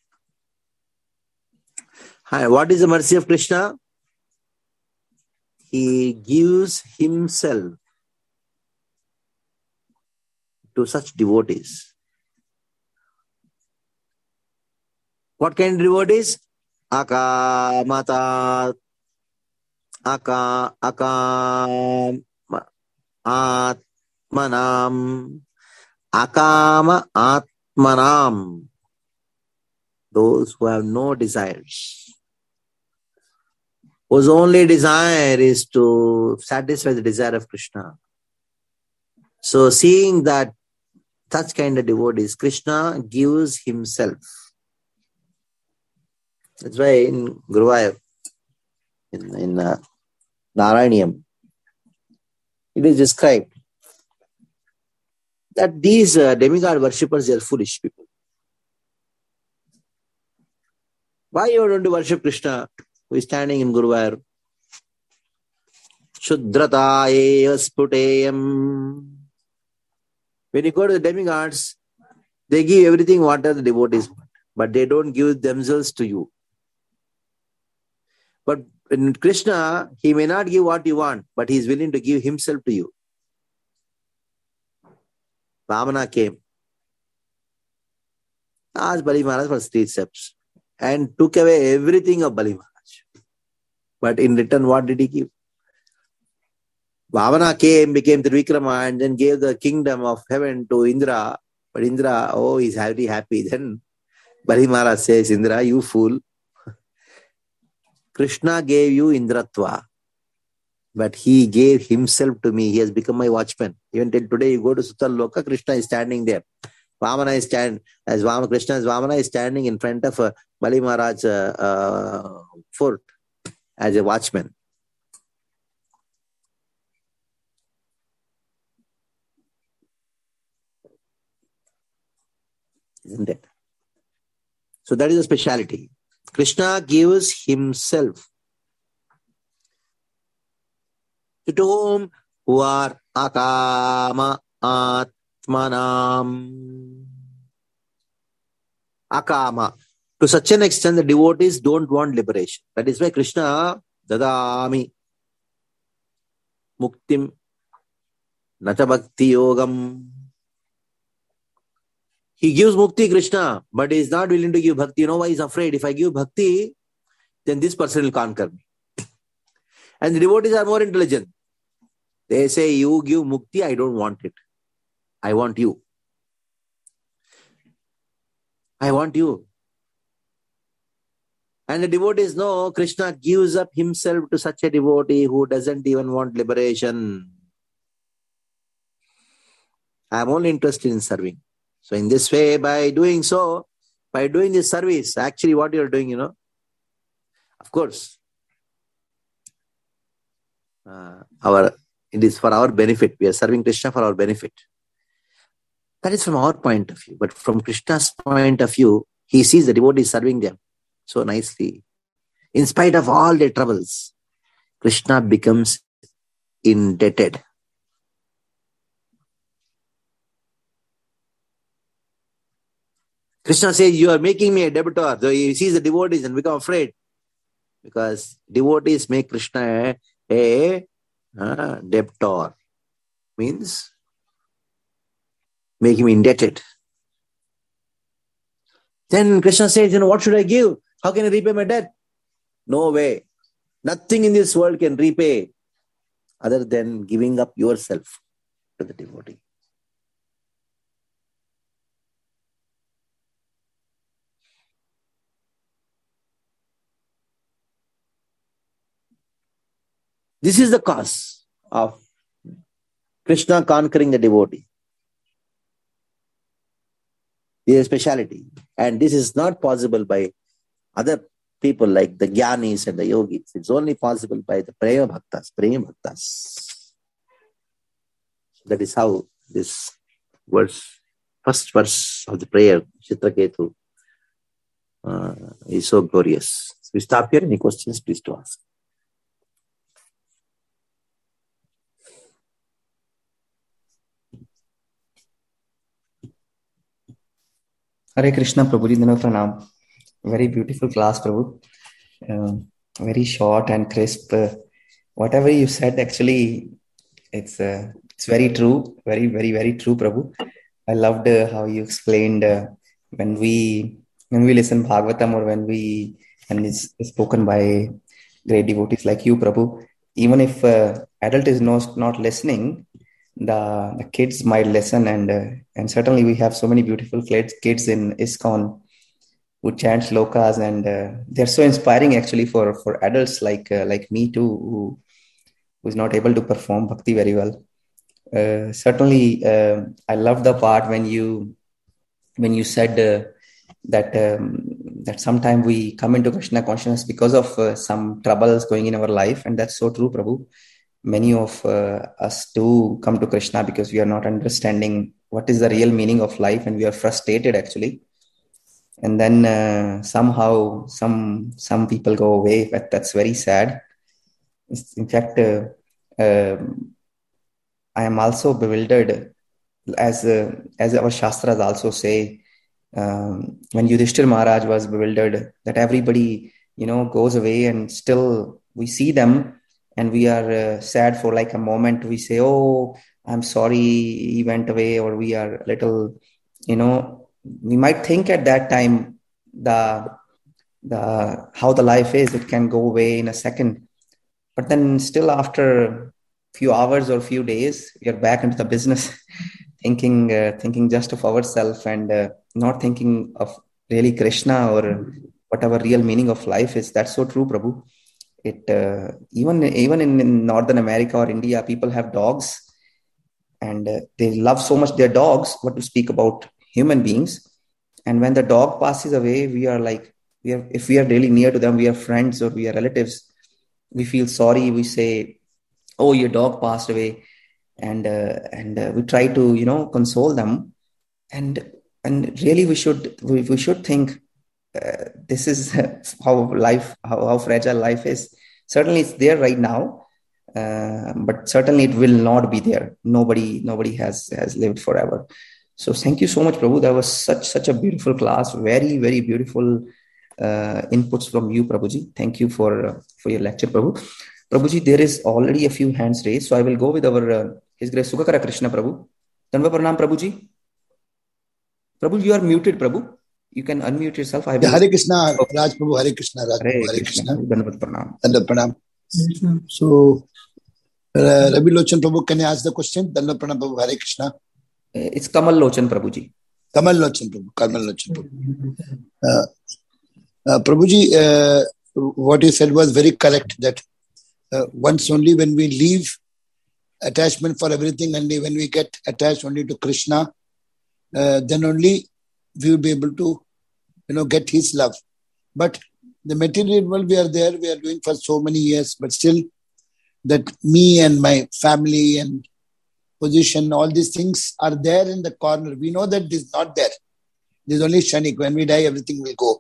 What is the mercy of Krishna? He gives himself to such devotees. What kind of devotees? Atmanam. Akama atmanam. Those who have no desires. Whose only desire is to satisfy the desire of Krishna. So seeing that such kind of devotees, Krishna gives himself. That's why in Guruvayur, in Narayaniam, it is described that these demigod worshippers, they are foolish people. Why you don't worship Krishna who is standing in Guruvayur? Shudrataye sputeyam. When you go to the demigods, they give everything whatever the devotees want, but they don't give themselves to you. But in Krishna, he may not give what you want, but he is willing to give himself to you. Vamana came, asked Bali Maharaj for 3 steps and took away everything of Bali Maharaj. But in return, what did he give? Vamana came, became Trivikrama, and then gave the kingdom of heaven to Indra. But Indra, he's very happy. Then Bali Maharaj says, Indra, you fool. Krishna gave you Indratva, but he gave himself to me. He has become my watchman. Even till today, you go to Sutal Loka, Krishna is standing there. Vamana is Krishna as Vamana is standing in front of Bali Maharaj fort as a watchman. Isn't it? So that is a speciality. Krishna gives himself to whom? Who are akama atmanam. Akama. To such an extent, the devotees don't want liberation. That is why Krishna dadami muktim nacha bhakti yogam. He gives mukti, Krishna, but he is not willing to give bhakti. You know why? He is afraid. If I give bhakti, then this person will conquer me. And the devotees are more intelligent. They say, you give mukti, I don't want it. I want you. I want you. And the devotees know Krishna gives up himself to such a devotee who doesn't even want liberation. I am only interested in serving. So in this way, by doing this service, actually what you are doing, of course, it is for our benefit. We are serving Krishna for our benefit. That is from our point of view. But from Krishna's point of view, he sees the devotees serving them so nicely. In spite of all their troubles, Krishna becomes indebted. Krishna says, you are making me a debtor. So he sees the devotees and become afraid. Because devotees make Krishna a debtor. Means make him indebted. Then Krishna says, what should I give? How can I repay my debt? No way. Nothing in this world can repay other than giving up yourself to the devotee. This is the cause of Krishna conquering the devotee. This is a speciality. And this is not possible by other people like the Jnanis and the Yogis. It's only possible by the Prema Bhaktas. That is how this first verse of the prayer, Chitraketu, is so glorious. So we stop here. Any questions, please to ask. Hare Krishna, Prabhuji, Dana Pranam. Very beautiful class, Prabhu. Very short and crisp. Whatever you said, actually, it's very true. Very, very, very true, Prabhu. I loved how you explained when we listen Bhagavatam or when it's spoken by great devotees like you, Prabhu. Even if adult is not listening, the kids might listen, and certainly we have so many beautiful kids in ISKCON who chant shlokas, and they're so inspiring actually for adults like me too, who is not able to perform bhakti very well. Certainly, I love the part when you said that sometimes we come into Krishna consciousness because of some troubles going in our life, and that's so true, Prabhu. Many of us do come to Krishna because we are not understanding what is the real meaning of life, and we are frustrated actually. And then somehow some people go away, but that's very sad. In fact, I am also bewildered, as our Shastras also say, when Yudhishthir Maharaj was bewildered, that everybody, goes away and still we see them and we are sad for like a moment. We say, oh, I'm sorry he went away, or we are a little, we might think at that time the how the life is, it can go away in a second. But then still after few hours or few days, we are back into the business, thinking just of ourselves, and not thinking of really Krishna or whatever real meaning of life is. That's so true, Prabhu. It even in Northern America or India, people have dogs, and they love so much their dogs. What to speak about human beings? And when the dog passes away, we are like, if we are really near to them, we are friends or we are relatives, we feel sorry. We say, oh, your dog passed away, and we try to console them, and really we should think, this is how fragile life is. Certainly it's there right now, but certainly it will not be there. Nobody has lived forever. So thank you so much, Prabhu. That was such a beautiful class. Very, very beautiful inputs from you, Prabhuji. Thank you for your lecture, Prabhu. Prabhuji, there is already a few hands raised, so I will go with our His Grace Sukakara Krishna Prabhu. Danva Pranam, Prabhuji. Prabhu, you are muted, Prabhu. You can unmute yourself. I will. Hare Krishna, Raj Prabhu, Hare Krishna, Raj Prabhu, Hare Krishna. Danvat Pranam. Dandavat Pranam. So, Ravi Lochan Prabhu, can I ask the question? Dandavat Pranam Prabhu, Hare Krishna. It's Kamal Lochan, Prabhuji. Kamal Lochan Prabhu, Kamal Lochan Prabhu. Prabhuji, what you said was very correct, that once only when we leave attachment for everything, and when we get attached only to Krishna, then only we will be able to, get his love. But the material world, we are doing for so many years, but still that me and my family and position, all these things are there in the corner. We know that this is not there. This is only Shanik. When we die, everything will go.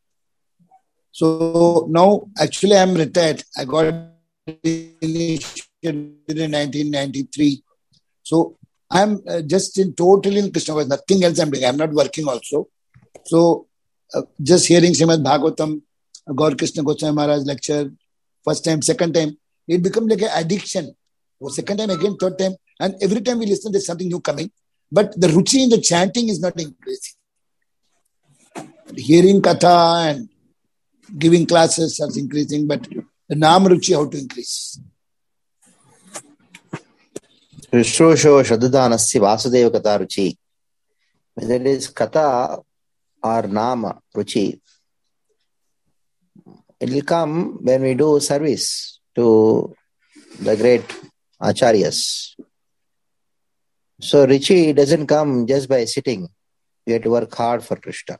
So now, actually, I'm retired. I got initiated in 1993. So I'm just totally in Krishna consciousness. Nothing else I'm doing. I'm not working also. So just hearing Srimad Bhagavatam, Gaur Krishna Goswami Maharaj lecture, first time, second time, it becomes like an addiction. Second time, again, third time. And every time we listen, there's something new coming. But the ruchi in the chanting is not increasing. Hearing katha and giving classes is increasing, but the nam ruchi, how to increase? Shrusho Shadudanasya Vasudeva Katha Ruchi. Whether it is Katha or Nama Ruchi, it will come when we do service to the great Acharyas. So Ruchi doesn't come just by sitting. You have to work hard for Krishna.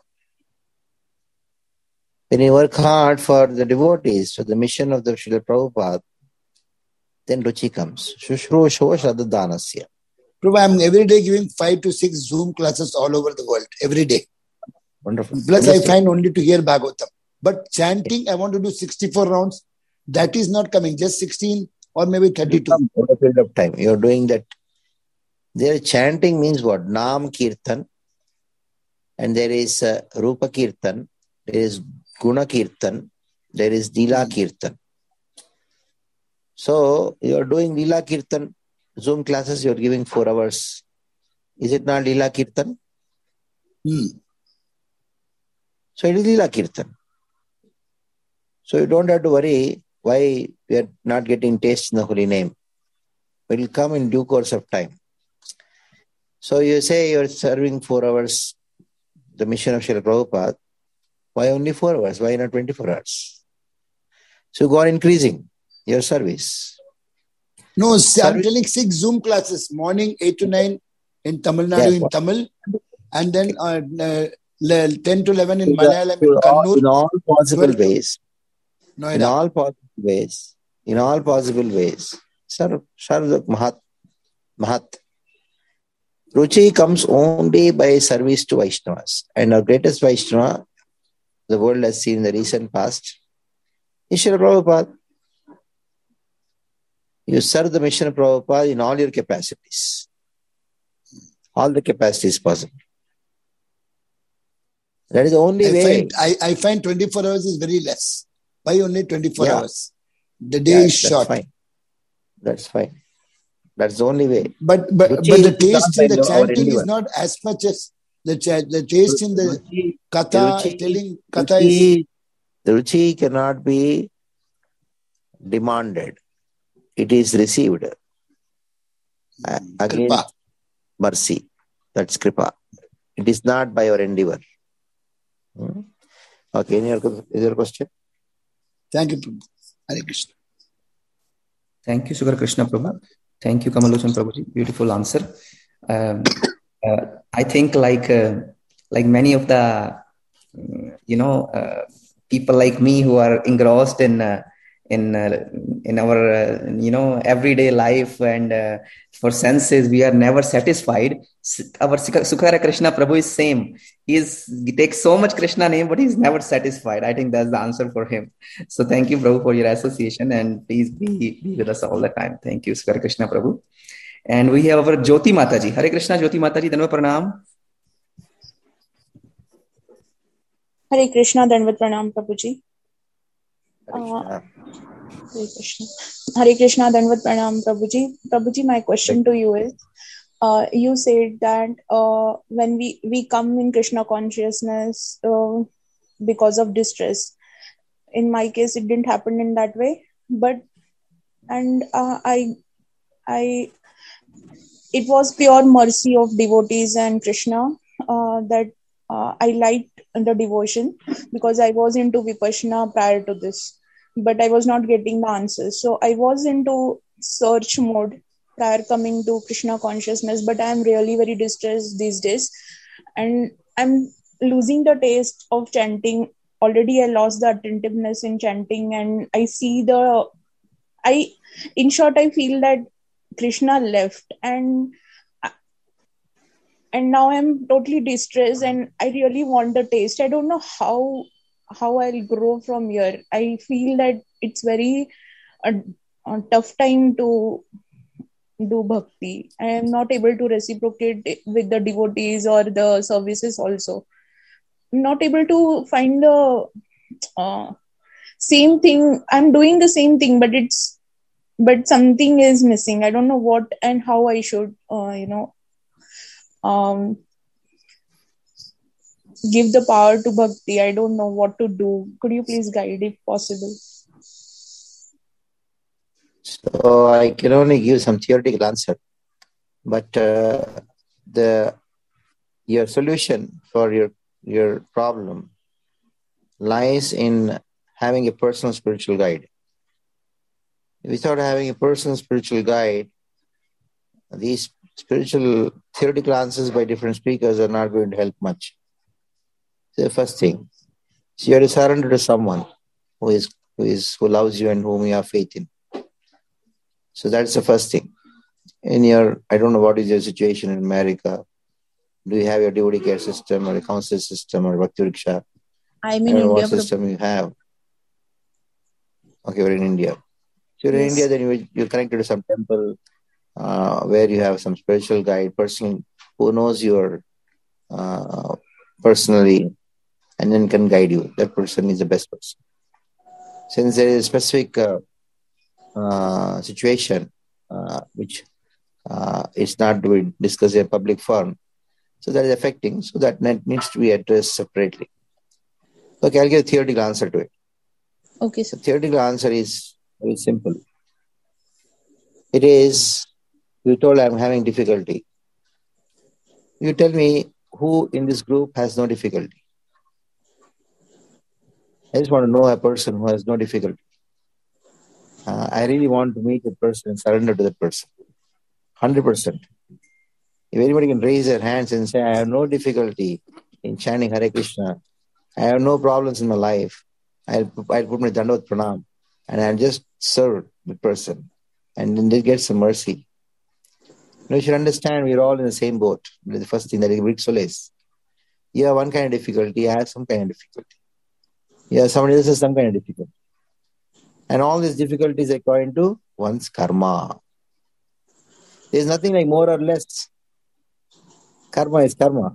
When you work hard for the devotees, for the mission of the Srila Prabhupada, then Ruchi comes. Shushrusho Shraddhanasya. Prabhu, I'm every day giving 5 to 6 Zoom classes all over the world, every day. Wonderful. Plus, I find only to hear Bhagavatam. But chanting, I want to do 64 rounds. That is not coming, just 16 or maybe 32. Over a period of time, you're doing that. There, chanting means what? Nam Kirtan, and there is Rupa Kirtan, there is Guna Kirtan, there is Leela Kirtan. So, you're doing Leela Kirtan, Zoom classes, you're giving 4 hours. Is it not Leela Kirtan? So, it is Leela Kirtan. So, you don't have to worry why we are not getting taste in the holy name. It will come in due course of time. So, you say you're serving 4 hours, the mission of Srila Prabhupada. Why only 4 hours? Why not 24 hours? So, you go on increasing your service. No, I'm telling 6 Zoom classes, morning 8 to 9 in Tamil Nadu, in Tamil, and then 10 to 11 in Malayalam, in Kannur. In all possible ways. Noida. In all possible ways. Sarv Mahat. Ruchi comes only by service to Vaishnavas. And our greatest Vaishnava, the world has seen in the recent past, is Srila Prabhupada. You serve the mission of Prabhupada in all your capacities. All the capacities possible. That is the only way. I find 24 hours is very less. Why only 24 hours? The day is short. That's fine. That's the only way. But the taste in the chanting is not as much as the taste in the katha, telling katha is... The ruchi cannot be demanded. It is received. Again, kripa. Mercy. That's kripa. It is not by your endeavor. Okay, is there a question? Thank you, Prabhu. Hare Krishna. Thank you, Sugar Krishna Prabhu. Thank you, Kamalochan Prabhuji. Beautiful answer. I think like many of the, people like me who are engrossed in our, everyday life and for senses, we are never satisfied. Our Sukhara Krishna Prabhu is same. He takes so much Krishna name, but he's never satisfied. I think that's the answer for him. So thank you, Prabhu, for your association, and please be with us all the time. Thank you, Sukhara Krishna Prabhu. And we have our Jyoti Mataji. Hare Krishna, Jyoti Mataji, Danvat Pranam. Hare Krishna, Danvat Pranam, Prabhuji. Hare Krishna. Hare Krishna, Danvat Pranam, Prabhuji. Prabhuji, my question to you is, you said that when we come in Krishna consciousness because of distress. In my case, it didn't happen in that way, it was pure mercy of devotees and Krishna that I liked the devotion because I was into Vipassana prior to this, but I was not getting the answers. So I was into search mode prior coming to Krishna consciousness, but I am really very distressed these days and I'm losing the taste of chanting. Already I lost the attentiveness in chanting and I see in short, I feel that Krishna left and now I'm totally distressed and I really want the taste. I don't know how I'll grow from here. I feel that it's very a tough time to do bhakti. I am not able to reciprocate with the devotees or the services also. I'm not able to find the same thing. I'm doing the same thing, but something is missing. I don't know what and how I should, give the power to bhakti. I don't know what to do. Could you please guide if possible? So I can only give some theoretical answer, but your solution for your problem lies in having a personal spiritual guide. Without having a personal spiritual guide, these spiritual theoretical answers by different speakers are not going to help much. So the first thing, so you have to surrender to someone who loves you and whom you have faith in. So that's the first thing. I don't know what is your situation in America. Do you have your devotee care system or a council system or Bhakti Vriksha? I'm in India. What system you have? Okay, we're in India. So you're in India, then you're connected to some temple where you have some spiritual guide, person who knows you personally and then can guide you. That person is the best person. Since there is a specific situation which is not to be discussed in a public forum, so that is affecting, so that needs to be addressed separately. Okay, I'll give a theoretical answer to it. Okay, sir. The theoretical answer is very simple. It is, you told I'm having difficulty. You tell me who in this group has no difficulty. I just want to know a person who has no difficulty. I really want to meet a person and surrender to that person. 100%. If anybody can raise their hands and say, I have no difficulty in chanting Hare Krishna, I have no problems in my life, I'll put my Dandavat Pranam and I'll just serve the person and then they get some mercy. You should understand we're all in the same boat. The first thing that is big solace. You have one kind of difficulty, I have some kind of difficulty. Yeah, somebody else has some kind of difficulty. And all these difficulties according to one's karma. There's nothing like more or less. Karma is karma.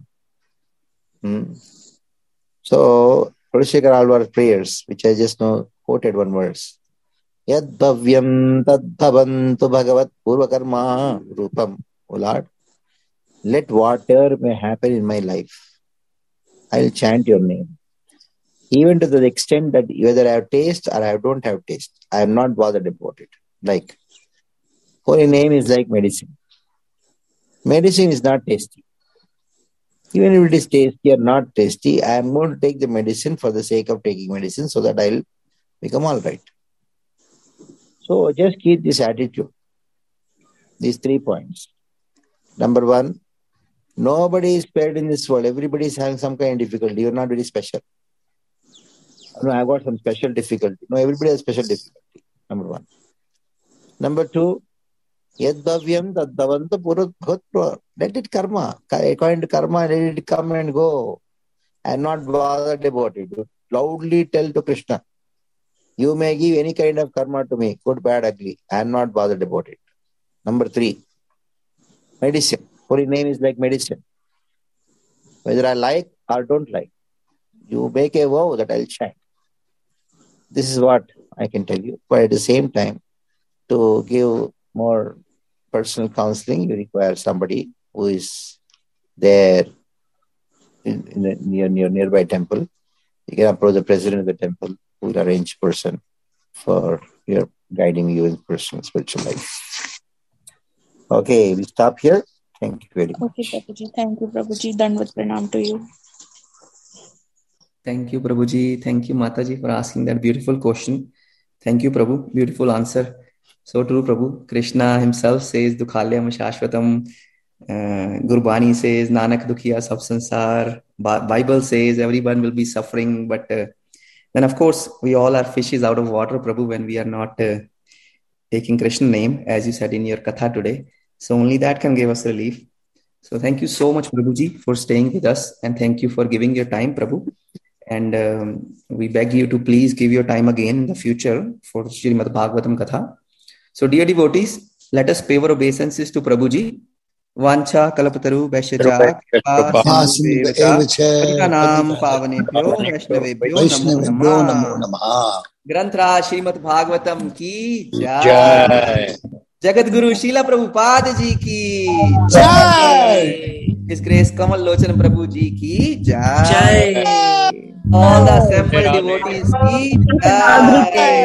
So, Kulashekar Alvar's prayers, which I just now quoted one verse. Yad bhavyam tad bhavantu bhagavat purva karma rupam. O Lord, let whatever may happen in my life, I'll chant your name. Even to the extent that whether I have taste or I don't have taste, I am not bothered about it. Like, holy name is like medicine. Medicine is not tasty. Even if it is tasty or not tasty, I am going to take the medicine for the sake of taking medicine so that I'll become all right. So just keep this attitude. These 3 points. Number 1, nobody is spared in this world. Everybody is having some kind of difficulty. You're not very special. No, I've got some special difficulty. No, everybody has special difficulty. Number 1. Number 2, Yad bhavyam tad bhavanta purva. Let it karma. According to karma, let it come and go. I'm not bothered about it. Loudly tell to Krishna, you may give any kind of karma to me, good, bad, ugly. I'm not bothered about it. Number 3, medicine. Holy name is like medicine. Whether I like or don't like, you make a vow that I'll chant. This is what I can tell you. But at the same time, to give more personal counseling, you require somebody who is there in a nearby temple. You can approach the president of the temple, who will arrange person for your guiding you in personal spiritual life. Okay, we stop here. Thank you very much. Okay, Prabhuji. Thank you, Prabhuji. Dandavat pranam to you. Thank you, Prabhuji. Thank you, Mataji, for asking that beautiful question. Thank you, Prabhu. Beautiful answer. So true, Prabhu. Krishna himself says, Dukhalyam Shashvatam. Gurbani says, Nanak Dukhiya Sab Sansar. Bible says, everyone will be suffering. But then, of course, we all are fishes out of water, Prabhu, when we are not taking Krishna name, as you said in your Katha today. So only that can give us relief. So thank you so much, Prabhuji, for staying with us. And thank you for giving your time, Prabhu. And we beg you to please give your time again in the future for Srimad Bhagavatam Katha. So dear devotees, let us pay our obeisances to Prabhuji. Vancha kalapataru vaishyacha Nam pavanebhyo vaishnavebhyo namo namaha. Granthra Srimad Bhagavatam ki jai. Jagat Guru Srila Prabhupada ji ki jai. His Grace Kamal Lochan Prabhu ji ki jai. All the assembled devotees ki jai.